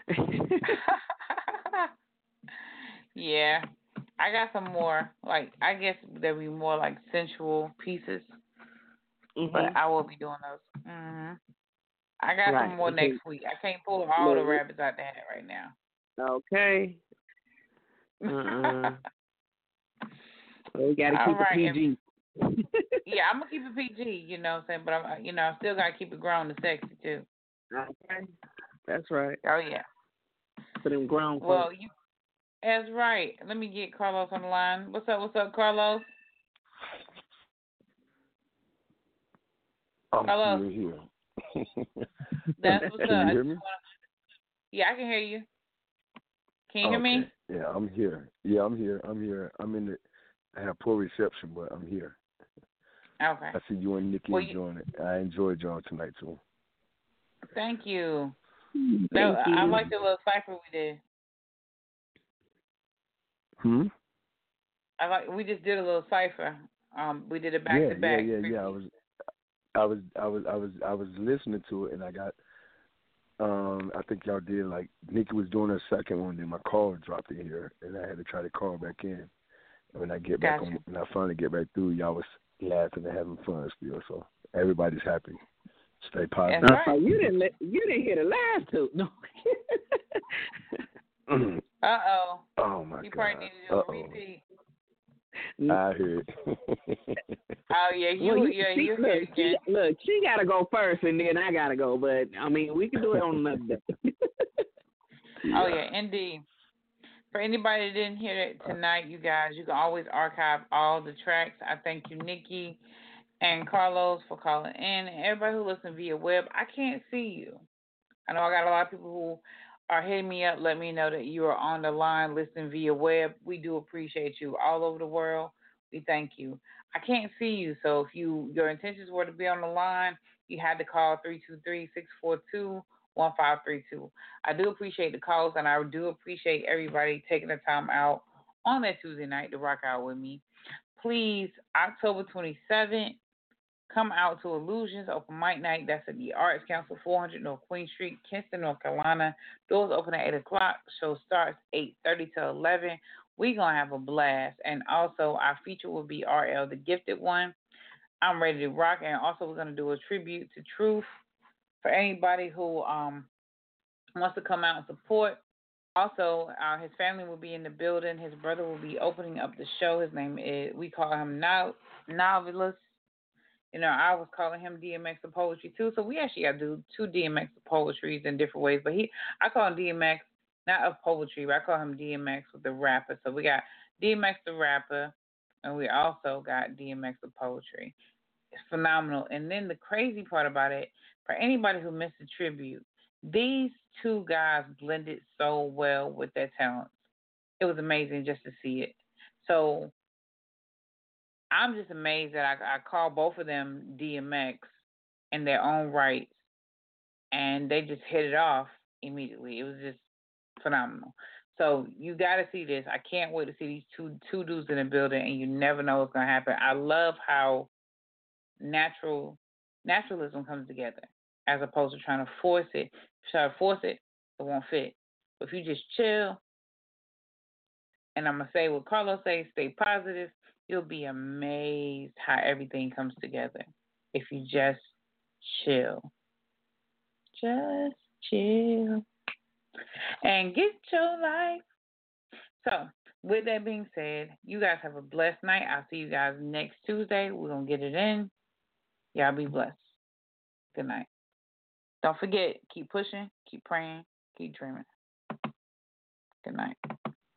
Yeah. I got some more, like, I guess there'll be more, like, sensual pieces. Mm-hmm. But I will be doing those. Mm-hmm. I got right. some more okay. next week. I can't pull all no. the rabbits out the hat right now. Okay. Uh-uh. Well, we got to keep right. it P G. Yeah, I'm going to keep it P G, you know what I'm saying? But, I'm, you know, I still got to keep it grown and sexy, too. Okay. That's right. Oh, yeah. For them grown folks. Well, you, that's right. Let me get Carlos on the line. What's up, what's up, Carlos? I'm Hello. still here. That's what's Can up. you hear me? Wanna... Yeah, I can hear you. Can you okay. hear me? Yeah, I'm here. Yeah, I'm here. I'm here. I'm in the. I have poor reception, but I'm here. Okay. I see you and Nikki well, enjoying it. I enjoyed y'all tonight too. Thank you. Thank no, you. I like the little cipher we did. Hmm. I like. We just did a little cipher. Um, we did it back yeah, to back. Yeah, yeah, yeah. I was, I was, I was, I was, I was listening to it, and I got. Um, I think y'all did like Nikki was doing her second one, then my call dropped in here, and I had to try to call back in. And when I get back gotcha. on, when I finally get back through, y'all was laughing and having fun still. So everybody's happy. Stay positive. Right. Oh, you didn't. You didn't hear the last two. No. Uh oh. Oh my you God. You probably need to do Uh-oh. a repeat. I heard. Oh yeah, you well, you, yeah she, you look, she, look, she gotta go first, and then I gotta go. But I mean, we can do it on another day. Oh yeah, indeed. For anybody that didn't hear it tonight, you guys, you can always archive all the tracks. I thank you, Nikki, And Carlos for calling in. And everybody who listens via web, I can't see you. I know I got a lot of people who are hitting me up, let me know that you are on the line listening via web. We do appreciate you all over the world. We thank you. I can't see you, so if you your intentions were to be on the line, you had to call three two three, six four two, one five three two. I do appreciate the calls, and I do appreciate everybody taking the time out on that Tuesday night to rock out with me. Please, October twenty-seventh, come out to Illusions Open Mic Night. That's at the Arts Council, four hundred North Queen Street, Kinston, North Carolina. Doors open at eight o'clock. Show starts eight thirty to eleven. We're going to have a blast. And also, our feature will be R L, the Gifted One. I'm ready to rock. And also, we're going to do a tribute to Truth for anybody who um wants to come out and support. Also, uh, his family will be in the building. His brother will be opening up the show. His name is, we call him Nov- Novelist. You know, I was calling him D M X of Poetry, too. So we actually got to do two D M X of Poetries in different ways. But he, I call him D M X, not of poetry, but I call him D M X with the rapper. So we got D M X the rapper, and we also got D M X of Poetry. It's phenomenal. And then the crazy part about it, for anybody who missed the tribute, these two guys blended so well with their talents. It was amazing just to see it. So I'm just amazed that I, I call both of them D M X in their own rights, and they just hit it off immediately. It was just phenomenal. So you got to see this. I can't wait to see these two two dudes in the building, and you never know what's going to happen. I love how natural naturalism comes together as opposed to trying to force it. If you try to force it, it won't fit. But if you just chill, and I'm going to say what Carlos says, stay positive, you'll be amazed how everything comes together if you just chill. Just chill. And get your life. So, with that being said, you guys have a blessed night. I'll see you guys next Tuesday. We're going to get it in. Y'all be blessed. Good night. Don't forget, keep pushing, keep praying, keep dreaming. Good night.